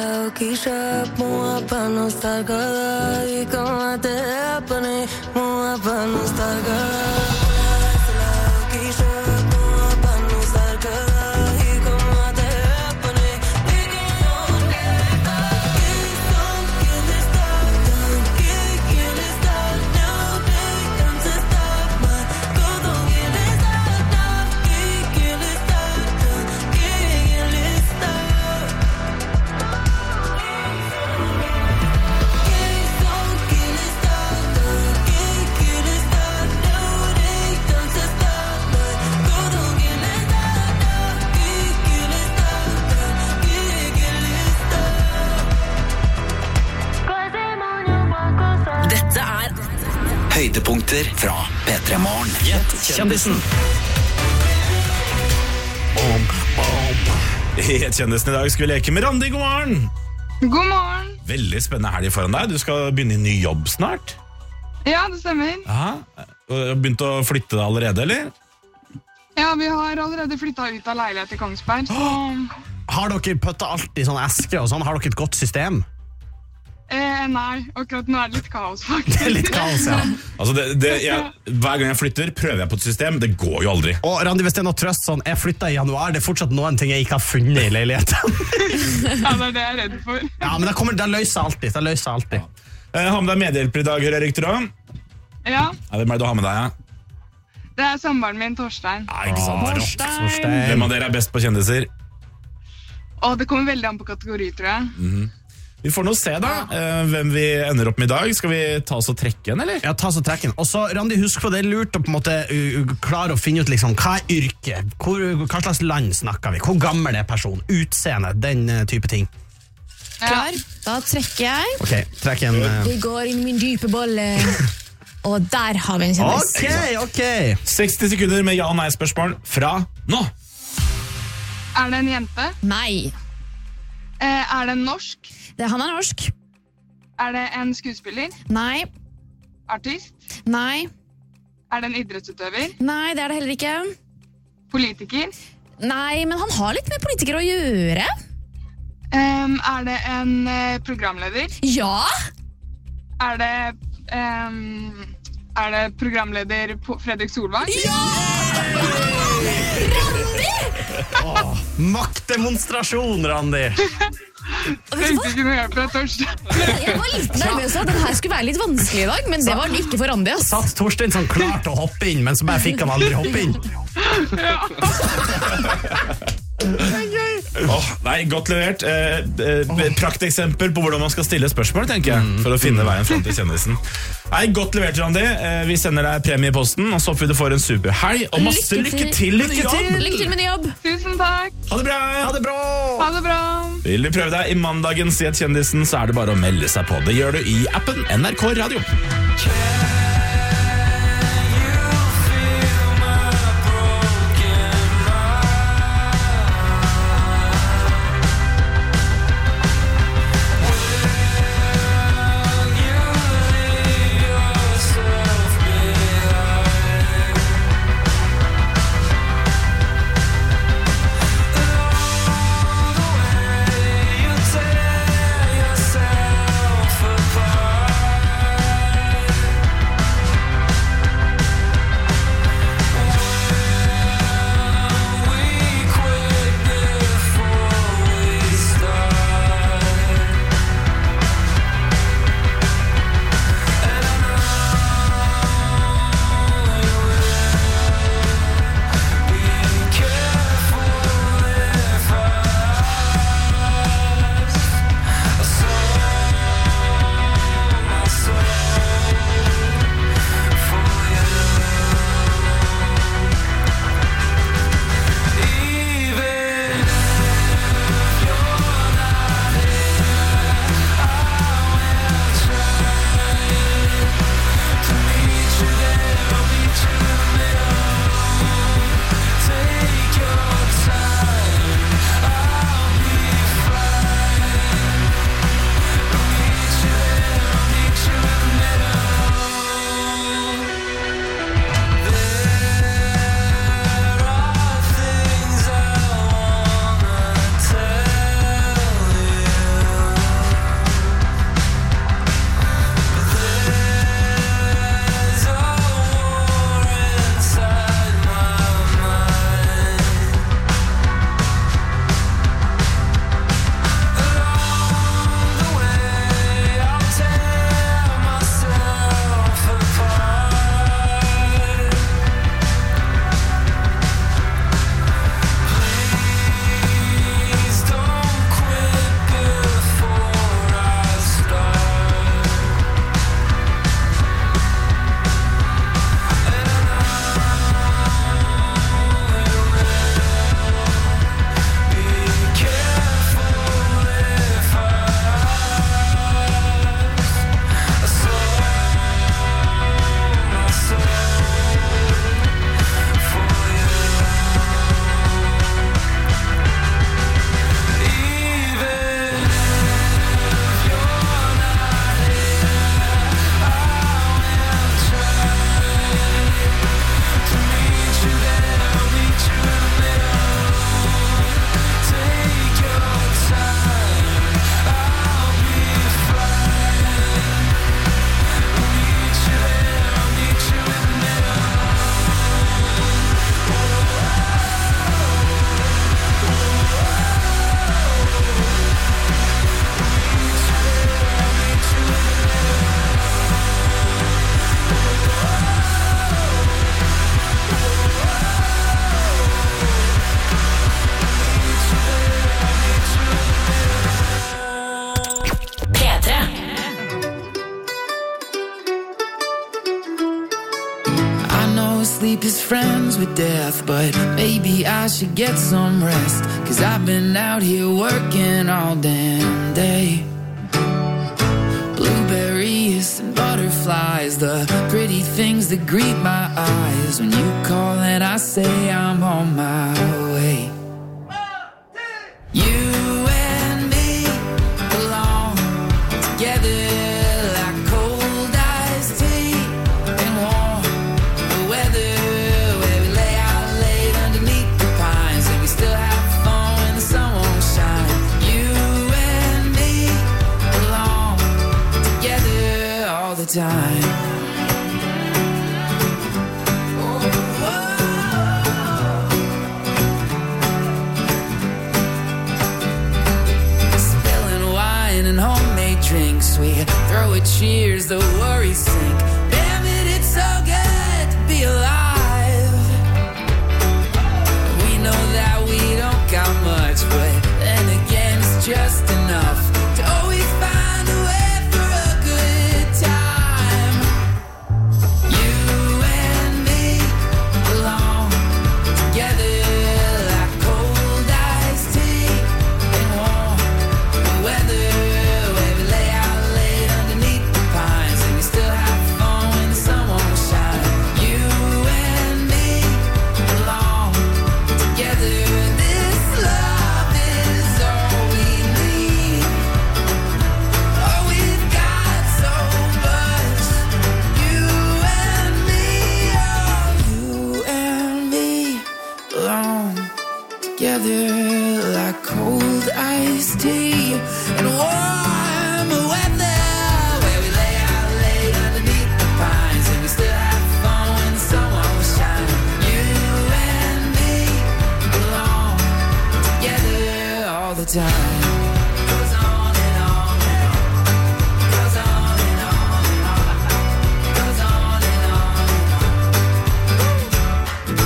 Speaker 1: la hoquilla, mueva pa' no estar cagada. Y como te happening, mueva pa' no estar cagada. La hoquilla, mueva pa' no estar cagada. Y como te happening, y como te happening. ¿Quién está? ¿Quién está? No, they don't stop my go. ¿Quién está? ¿Quién está? ¿Quién está?
Speaker 14: Dette er
Speaker 3: Høydepunkter fra P tre Morgen.
Speaker 15: Gjett kjendisen.
Speaker 6: I Kjendisen i dag skal vi leke med Randi, god morgen.
Speaker 16: God morgen.
Speaker 6: Veldig spennende helg foran deg. Du skal begynne i ny jobb snart.
Speaker 16: Ja, det stemmer.
Speaker 6: Aha. Du har begynt å flytte deg allerede, eller?
Speaker 16: Ja, vi har allerede flyttet ut av leilighet i Kongsberg. Så...
Speaker 2: Har dere puttet alt i sånn eske og sånn? Har dere et godt system?
Speaker 16: Eh, nei, akkurat nå er det litt kaos, faktisk.
Speaker 2: Det er litt kaos, ja.
Speaker 6: Altså det, det, jeg, hver gang jeg flytter, prøver jeg på et system. Det går jo aldri.
Speaker 2: Og Randi, hvis det er noe trøst sånn, jeg flyttet i januar, det er fortsatt noen ting jeg ikke har funnet i leiligheten.
Speaker 16: Ja, det er det jeg er redd for.
Speaker 2: Ja, men det, kommer, det løser alltid. Det løser alltid.
Speaker 6: Jeg har med deg medhjelper i dag, hører jeg rykter om.
Speaker 16: Ja.
Speaker 6: Ja, hvem er det du har med deg, ja?
Speaker 16: Det er samboeren min, Torstein.
Speaker 6: Ja, ikke sant?
Speaker 2: Torstein.
Speaker 6: Hvem av dere er best på kjendiser?
Speaker 16: Å, det kommer veldig an på kategori, tror jeg.
Speaker 6: Mhm. Vi får nå se da, eh, hvem vi ender opp med i dag. Skal vi ta oss og trekke en, eller?
Speaker 2: Ja, ta oss og trekke en. Og så, Randi, husk på det er lurt å på en måte uh, klare å finne ut liksom, hva er yrket, Hvor, hva slags land snakker vi, hvor gammel er personen, utseende, den uh, type ting.
Speaker 5: Klar? Da trekker jeg.
Speaker 2: Ok, trekk en... Uh...
Speaker 5: Det går inn i min dype bolle. Og der har vi en kjendis.
Speaker 2: Ok, ok.
Speaker 6: seksti sekunder med ja- og nei-spørsmål fra nå.
Speaker 16: Er det en jente?
Speaker 5: Nei.
Speaker 16: Eh, er det en norsk?
Speaker 5: Det, han er norsk.
Speaker 16: Er det en skuespiller?
Speaker 5: Nei.
Speaker 16: Artist?
Speaker 5: Nei.
Speaker 16: Er det en idrettsutøver?
Speaker 5: Nei, det er det heller ikke.
Speaker 16: Politiker?
Speaker 5: Nei, men han har litt med politikere å gjøre.
Speaker 16: Um, er det en uh, programleder?
Speaker 5: Ja!
Speaker 16: Er det um, Er det programleder på Fredrik Solvang?
Speaker 5: Ja! Randi!
Speaker 2: Åh, maktdemonstrasjon, Randi.
Speaker 16: Tenkte ikke noe hjelp fra Torstein.
Speaker 5: Jeg var litt nervøs at den her skulle være litt vanskelig i dag, men det var den ikke for Randi. Ass.
Speaker 2: Satt Torstein sånn klar til å hoppe inn, men så bare fikk han aldri hoppe inn.
Speaker 16: Ja.
Speaker 6: Oh, nei, godt levert. eh, eh, Prakteksempel på hvordan man skal stille spørsmål, tenker jeg, for å finne veien fram til kjendisen. Nei, godt levert, Randi. eh, Vi sender deg premie i posten, og så håper vi du får en super helg. Og masse lykke til, lykke til.
Speaker 5: Lykke til med ny jobb.
Speaker 16: Tusen takk.
Speaker 6: Ha det bra.
Speaker 2: Ha det bra.
Speaker 16: Ha det bra.
Speaker 6: Vil du prøve deg i mandagens Gjett kjendisen, så er det bare å melde seg på. Det gjør du i appen N R K Radio.
Speaker 17: is friends with death, but maybe I should get some rest, 'cause I've been out here working all damn day. Blueberries and butterflies, the pretty things that greet my eyes when you call and I say I'm on my way. You and me belong together like cold iced tea and warm weather, where we lay out late underneath the pines and we still have fun when the sun won't shine. You and me belong together all the time. Drinks, we throw a cheers, the worries sink. Damn it, it's so good to be alive. We know that we don't got much, but then again it's just enough to always find a way for a good time. You and me belong together like cold iced tea and warm weather. Like cold iced tea and warm weather, where we lay out late underneath the pines and we still have fun when the sun won't shine. You and me belong together all the time. Goes on and on and on. Goes on and on and on. Goes on and on and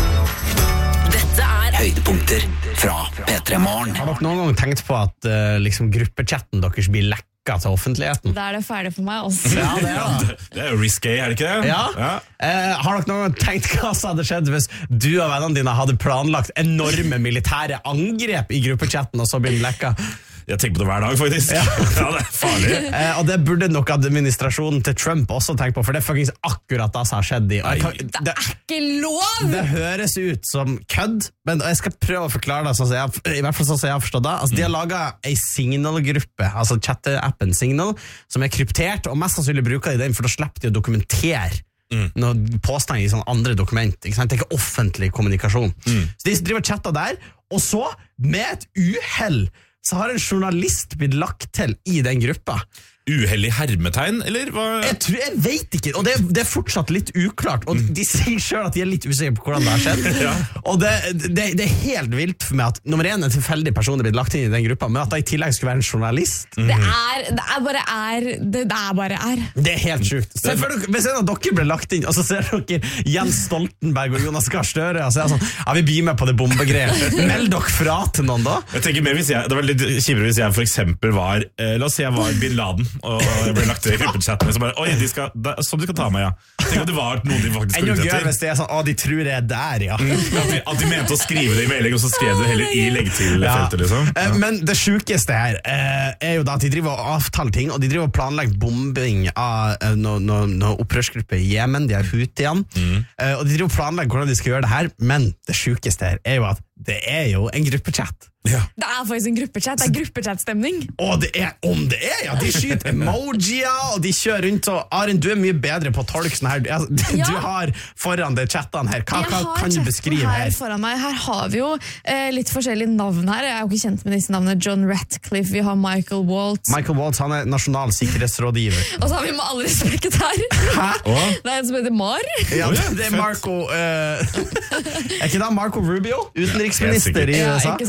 Speaker 17: on.
Speaker 3: Dette er høydepunkter fra P tre Morgen.
Speaker 2: Har dere noen gang tenkt på at uh, liksom, gruppechatten deres blir lekka til offentligheten?
Speaker 5: Da er det ferdig for meg også.
Speaker 2: Ja, det, er det.
Speaker 6: Det er jo risky, er det ikke det?
Speaker 2: Ja.
Speaker 6: Ja.
Speaker 2: Uh, har dere noen gang tenkt hva som hadde skjedd hvis du og vennene dine hadde planlagt enorme militære angrep i gruppechatten, og så blir den lekka?
Speaker 6: Jeg tenker på det hver dag, faktisk. Ja, ja det er farlig.
Speaker 2: Eh, og det burde nok administrasjonen til Trump også tenke på, for det er faktisk akkurat det som har skjedd. I, kan,
Speaker 5: det, det er ikke lov!
Speaker 2: Det høres ut som kødd, men jeg skal prøve å forklare det, sånn jeg, i hvert fall sånn som jeg har forstått det. Altså, mm. De har laget en Signal-gruppe, altså chatte-appen Signal, som er kryptert, og mest sannsynlig bruker de den, for da slipper de å dokumentere Mm. noen påstander i sånne andre dokument, ikke sant? Det er ikke offentlig kommunikasjon. Mm. Så de driver og chatter der, og så, med et uheld, så har en journalist blitt lagt til i den gruppa.
Speaker 6: Uhellig hermetegn, eller hva?
Speaker 2: Jeg, tror, jeg vet ikke, og det er, det er fortsatt litt uklart, og de sier selv at de er litt usikre på hvordan det har skjedd. Ja. Og det, det, det er helt vilt for meg at nummer en, en tilfeldig person er blitt lagt inn i den gruppa, men at det i tillegg skulle være en journalist.
Speaker 5: Mm. Det, er, det er bare er, det, det er bare er.
Speaker 2: Det er helt sjukt. Se for dere, hvis en av dere ble lagt inn, og så ser dere Jens Stoltenberg og Jonas Gahr Støre, og så er det sånn, ja, vi blir med på det bombegreet. Meld dere fra til noen da.
Speaker 6: Jeg tenker mer hvis jeg, det var litt kjipere hvis jeg for eksempel var, eh, la oss si jeg var Bin Laden, og jeg ble lagt til gruppechatten, så bare, oi, de skal, da, så de skal ta meg, ja. Tenk at det var noe de faktisk skulle ut etter.
Speaker 2: Enda gøy hvis det er sånn, å, de tror jeg er der, ja.
Speaker 6: Mm, at, de, at de mente å skrive det i melding, og så skrev det heller i legg til ja. feltet, liksom.
Speaker 2: Ja. Men det sjukeste her eh, er jo da at de driver og avtaler ting, og de driver og planlegger bombing av eh, noen no, no opprørsgrupper i Jemen, de har Houthien, mm. eh, og de driver og planlegger hvordan de skal gjøre det her, men det sjukeste her er jo at det er jo en gruppechat.
Speaker 5: Ja. Det er faktisk en gruppechat, det er gruppechat-stemning.
Speaker 2: Og det er, om det er, ja, de skyter emojier, og de kjører rundt, og Aren, du er mye bedre på å tolke sånn her, du, ja. du har foran deg chattene her, hva, hva kan du beskrive her?
Speaker 5: her foran meg, her har vi jo eh, litt forskjellige navn her, jeg er jo ikke kjent med disse navnene, John Ratcliffe, vi har Michael Waltz.
Speaker 2: Michael Waltz, han er nasjonal sikkerhetsrådgiver.
Speaker 5: Og så har vi med all respekt her. Hæ? Det er en som heter Mar.
Speaker 2: Ja, det er Marco, uh, er ikke det Marco Rubio? Utenriksminister i U S A.
Speaker 5: Ja, ikke sant. Eh,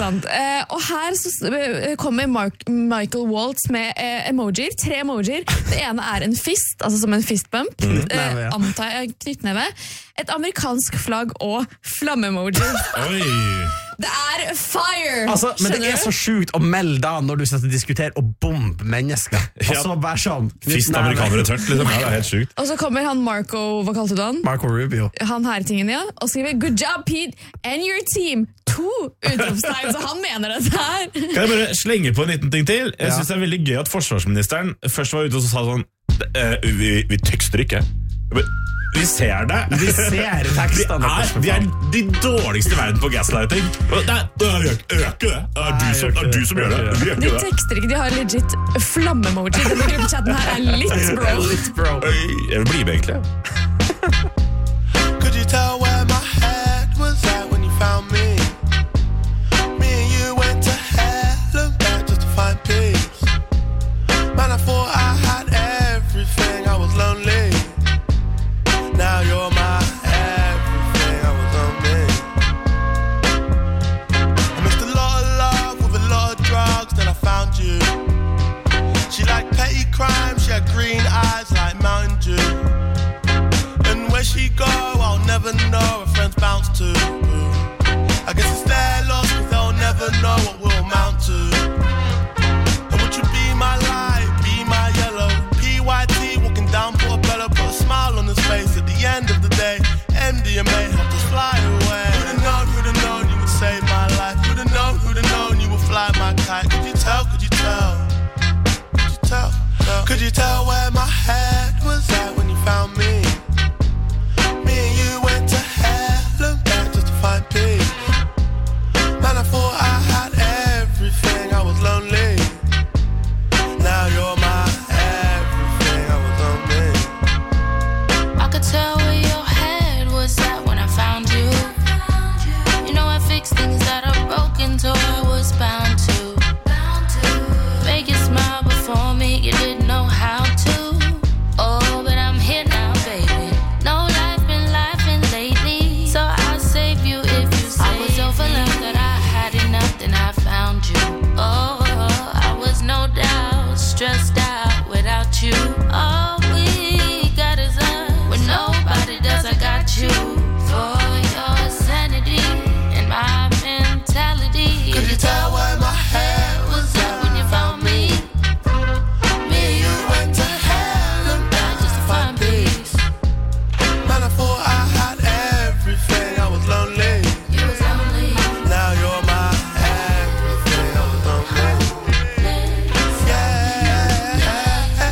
Speaker 5: Eh, og her så s- kommer Mark, Michael Waltz med eh, emojier, tre emojier. Det ene er en fist, altså som en fistbump,
Speaker 2: Mm,
Speaker 5: eh,
Speaker 2: neve, ja.
Speaker 5: antar jeg knyttneve. Et amerikansk flagg og flamme-emoji.
Speaker 6: Oi.
Speaker 5: Det er fire!
Speaker 2: Altså, men det
Speaker 5: Skjønner
Speaker 2: er
Speaker 5: du?
Speaker 2: så sjukt å melde da når du sitter og diskuterer og bombe mennesker. Og så bare sånn
Speaker 6: Fist amerikanere tørt, liksom. Ja, det er helt sjukt.
Speaker 5: Og så kommer han Marco, hva kalte du han?
Speaker 2: Marco Rubio.
Speaker 5: Han her tingen, ja. Og skriver 'Good job, Pete and your team'. To utropstegn, så han mener dette her.
Speaker 6: Kan jeg bare slenge på en liten ting til? Jeg
Speaker 2: Ja.
Speaker 6: synes det er veldig gøy at forsvarsministeren først var ute og sa sånn eh, vi, vi tekster ikke. Men vi ser det.
Speaker 2: Vi ser tekstene.
Speaker 6: Vi er, vi er de dårligste i verden på gaslighting. Og det er, det er øke det. Det er du som, det er du som gjør det. Vi gjør
Speaker 5: De
Speaker 6: ikke det.
Speaker 5: tekster ikke, de har legit flamme-emoji. Denne gruppechatten her er litt bro.
Speaker 2: Litt bro.
Speaker 6: Oi, jeg vil bli med egentlig.
Speaker 9: Could you tell where my head was at when you found me? Me and you went to hell and back just to find peace. Man, I thought I had everything, I was lonely. Now you're my everything, I was on me. I missed a lot of love with a lot of drugs, then I found you. She liked petty crime, she had green eyes like Mountain Dew. And where she go, I'll never know, her friends bounce to. I guess it's their loss, cause they'll never know what we'll amount to. And would you be my light, be my yellow? P Y T walking down Portobello, put a smile on his face at the end of the day. M D M A helped us fly away. Who'd have known, who'd have known you would save my life? Who'd have known, who'd have known you would fly my kite? Could you tell, could you tell? Could you tell? tell? Could you tell where my head was at when you found me? Me and you went to hell and back just to find peace. Man, I thought I had everything, I was lonely. Now you're my everything, I was on me.
Speaker 14: I could tell where your head was at when I found you. You know I fixed things that are broken, so I was bound to make you smile before me. You didn't know how to. Oh, but I'm here now, baby. No life been laughing lately, so I'll save you if you say. I was overwhelmed that I had enough, then I found you. Oh, I was no doubt stressed out without you. All we got is us. When nobody does, I got you for your sanity and my mentality.
Speaker 9: Could you tell where my head was at
Speaker 14: when you found me?
Speaker 9: Me and you went to hell and back just to find peace. Man, I thought I had everything, I was lonely.
Speaker 14: You was lonely.
Speaker 9: Now you're my everything, I was lonely. Yeah, yeah, yeah,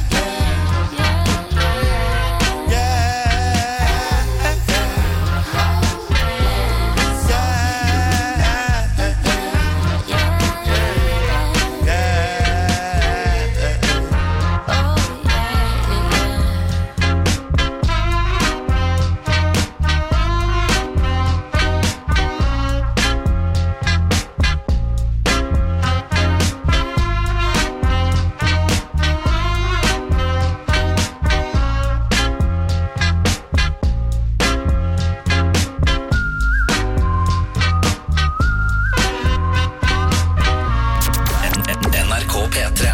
Speaker 3: N R K P tre.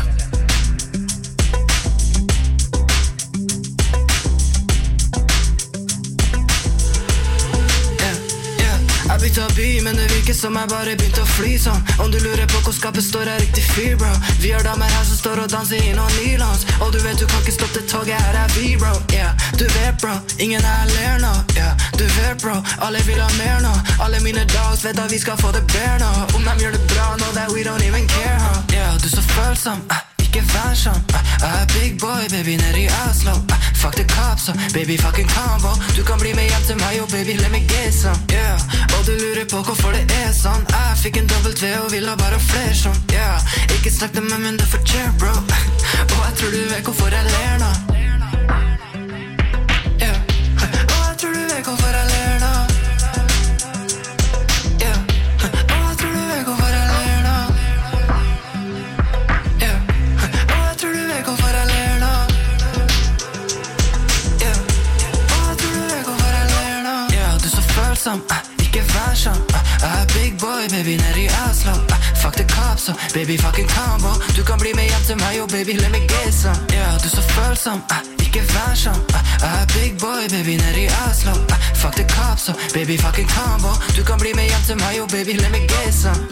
Speaker 17: Jeg bytta by, men det virker som jeg bare begynte å fly sånn. Om du lurer på hvor skapet står, er riktig fyr, bro. Vi har damer her som står og danser i noen nylons. Og du vet du kan ikke stoppe det toget, her er vi, bro. Yeah, du vet, bro, ingen her ler nå. Yeah, du vet, bro, alle vil ha mer nå. Alle mine dogs vet at vi skal få det bedre nå. Om de gjør det bra nå, that we don't even care, huh? Yeah, du så følsom, uh. Ikke vær sånn, uh, jeg er big boy, baby, nede i Oslo. uh, Fuck the cops, so baby, fucking combo. Du kan bli med hjem til meg, oh baby, let me get some. Yeah, og du lurer på hvorfor det er sånn. Jeg fikk en dobbelt V og vil ha bare flere sånn. Yeah, ikke snakk til meg, men det fortjener, bro. Og jeg tror du vet hvorfor jeg ler nå. Yeah, og jeg tror du vet hvorfor jeg ler nå. Yeah, og jeg tror du vet hvorfor jeg ler nå. Hvorfor jeg ler nå? Yeah. Oh, jeg tror du vet hvorfor jeg ler nå. Yeah, du så følsom, uh, ikke vær sånn. uh, Jeg er big boy, baby, nede i Oslo. uh, Fuck the
Speaker 9: så baby fucking combo Du kan bli med hjem til meg, oh baby, let me get some Yeah, du så følsom, uh, ikke vær sånn uh, uh, Big boy, baby, nede i Oslo uh, Fuck the cops, so baby fucking combo Du kan bli med hjem til meg, oh baby, let me get some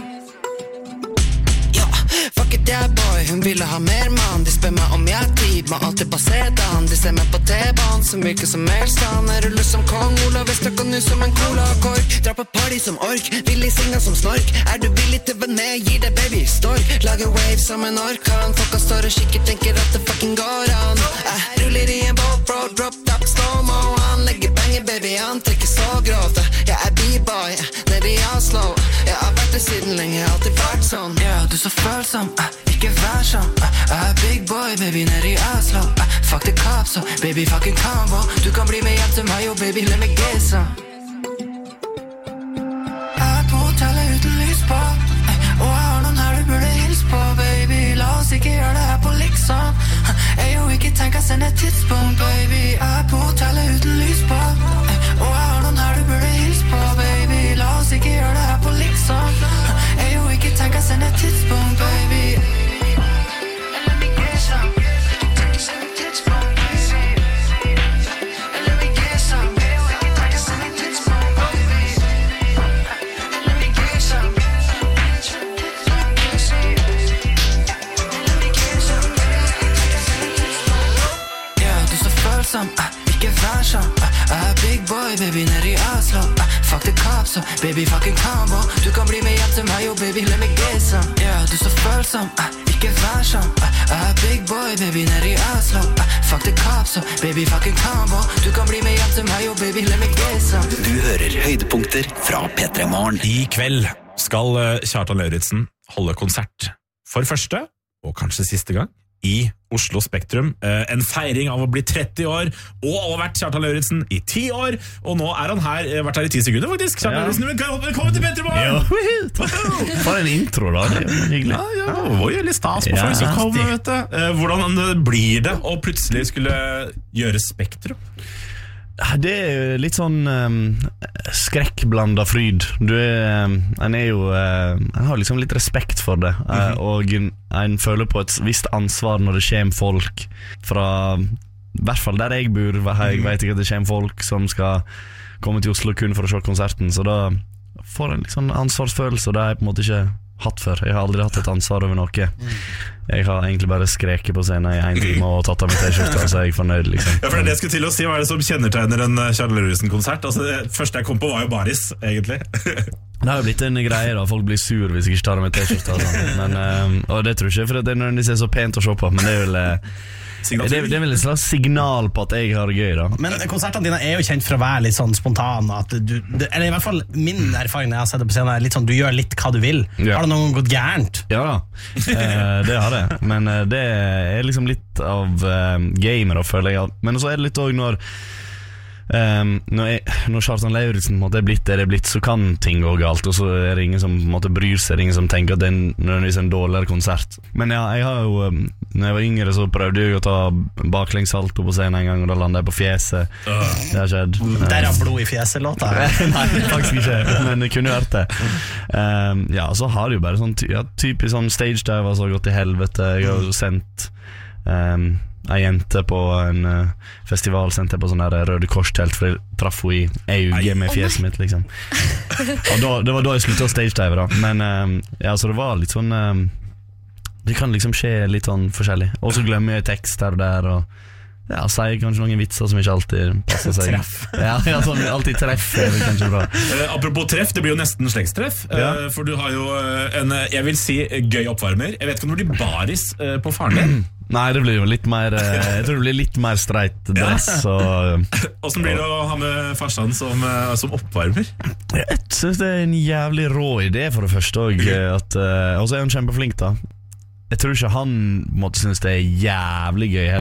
Speaker 9: Fuck it, yeah boy, hun ville ha mer mann De spør meg om jeg har tid, må alltid på sedan De ser meg på T-banen, som virker som Elsan Jeg ruller som Kong Olav, jeg støkker nu som en cola-kork Drar på party som ork, villig singa som snork Er du villig til å være med, gir deg baby stork Lager waves som en orkan Folka står og kikker, tenker at det fucking går an Jeg ruller i en boat, bro, drop top, slow-mo Han legger banger, baby, han trekker så grovt Jeg er b-boy, nede i Oslo Jeg har vært det siden lenge, alltid vært sånn Yeah, du så følsom Uh, ikke vær sånn uh, uh, Big boy, baby, nede i Oslo uh, Fuck the cops, so baby, fucking combo Du kan bli med hjem til meg, oh baby, let me get some Jeg er på hotellet uten lys på uh, Og jeg har noen her du burde hilse på, baby La oss ikke gjøre det her på liksom uh, Jeg jo ikke tenker send et tidspunkt, baby Jeg er på hotellet uten lys på uh, Og jeg har noen her du burde hilse på, baby La oss ikke gjøre det her på liksom uh, Jeg jo ikke tenker send et tidspunkt, baby Som, uh, ikke vær sånn uh, uh, Big boy, baby, nede i Oslo uh, Fuck the cops, so baby, fucking combo Du kan bli med hjem til meg, oh baby, let me get some Yeah, du så følsom, uh, ikke vær sånn uh, uh, Big boy, baby, nede i Oslo uh, Fuck the cops, so baby, fucking combo Du kan bli med hjem til meg, oh baby, let me get some
Speaker 3: Du hører høydepunkter fra P tre Morgen.
Speaker 6: I kveld skal Kjartan Lauritzen holde konsert for første, og kanskje siste gang i Oslo Spektrum. Eh, en feiring av å bli tretti år, og å ha vært Kjartan Lauritzen i ti år, og nå er han her, vært her i ti sekunder faktisk. Kjartan ja. Lauritzen, velkommen til P tre Morgen!
Speaker 18: For en intro da, det er hyggelig.
Speaker 6: Ja, ja, det var jo litt stas på folk som kom, vet du. Eh, hvordan blir det å plutselig skulle gjøre Spektrum?
Speaker 18: Det er litt sånn um, skrekkblanda fryd. Du er, um, en er jo uh, en har liksom litt respekt for det, uh, mm-hmm. og en føler på et visst ansvar når det kommer folk fra, i hvert fall der jeg bor. Jeg vet ikke at det kommer folk som skal komme til Oslo kun for å se konserten, så da får en liksom ansvarsfølelse, og det har jeg på en måte ikke hatt før. Jeg har aldri hatt et ansvar over noe. Jeg har egentlig bare skreket på scenen i en time og tatt av meg t-skjorta, så er jeg fornøyd liksom.
Speaker 6: Ja, for det er det jeg skulle til å si. Hva er det som kjennetegner en Kjartan Lauritzen-konsert? Altså, det første jeg kom på var jo baris, egentlig.
Speaker 18: Det har jo blitt en greie da, folk blir sur hvis jeg ikke tar av meg t-skjorta og sånn. Men, um, og det tror jeg ikke, for det er nødvendigvis er så pent å se på, men det er vel... Uh, Det, det er vel et slags signal på at jeg har det gøy da.
Speaker 2: Men konsertene dine er jo kjent for å være litt sånn spontan at du, det, eller i hvert fall min erfaring når jeg har sett det på scenen er litt sånn, du gjør litt hva du vil. Ja. Har det noen gått gærent?
Speaker 18: Ja da, eh, det har det. Men eh, det er liksom litt av eh, gamer, føler jeg. Men så er det litt også når Um, når, jeg, når Kjartan Lauritzen er blitt det det er blitt, så kan ting gå galt, og så er det ingen som måtte, bryr seg, det er ingen som tenker at det er nødvendigvis en dårligere konsert. Men ja, jeg har jo um, når jeg var yngre så prøvde jeg å ta baklengssalto på scenen en gang, og da landet jeg på fjeset. uh. Det har skjedd.
Speaker 2: Der har blod i fjeset låta.
Speaker 18: Nei, faktisk ikke, men det kunne vært det. um, Ja, så har det jo bare sånn ja, typisk sånn stage dive, altså gått til helvete. Jeg har jo sendt um, ei jente på en uh, festival, sendte jeg på sånn der Røde Kors-telt, for jeg traff henne i øyet med fjeset mitt liksom. Og da, det var da jeg sluttet å stage-dive da. Men um, ja, så det var litt sånn um, det kan liksom skje litt sånn forskjellig. Og så glemmer jeg tekst her og der, og ja, sier kanskje noen vitser som ikke alltid passer seg.
Speaker 2: Treff.
Speaker 18: Ja, ja, sånn alltid treff er vel kanskje bra.
Speaker 6: uh, Apropos treff, det blir jo nesten slektstreff. ja. uh, For du har jo en, jeg vil si, gøy oppvarmer. Jeg vet ikke om det blir baris uh, på faren din.
Speaker 18: Nei, det blir jo litt mer jeg tror det blir litt mer streit dress. Og,
Speaker 6: hvordan blir det å ha med farsan som, som oppvarmer?
Speaker 18: Jeg synes det er en jævlig rå idé, for det første. Og at, og så er han kjempeflink da. Jeg tror ikke han måtte synes det er jævlig gøy.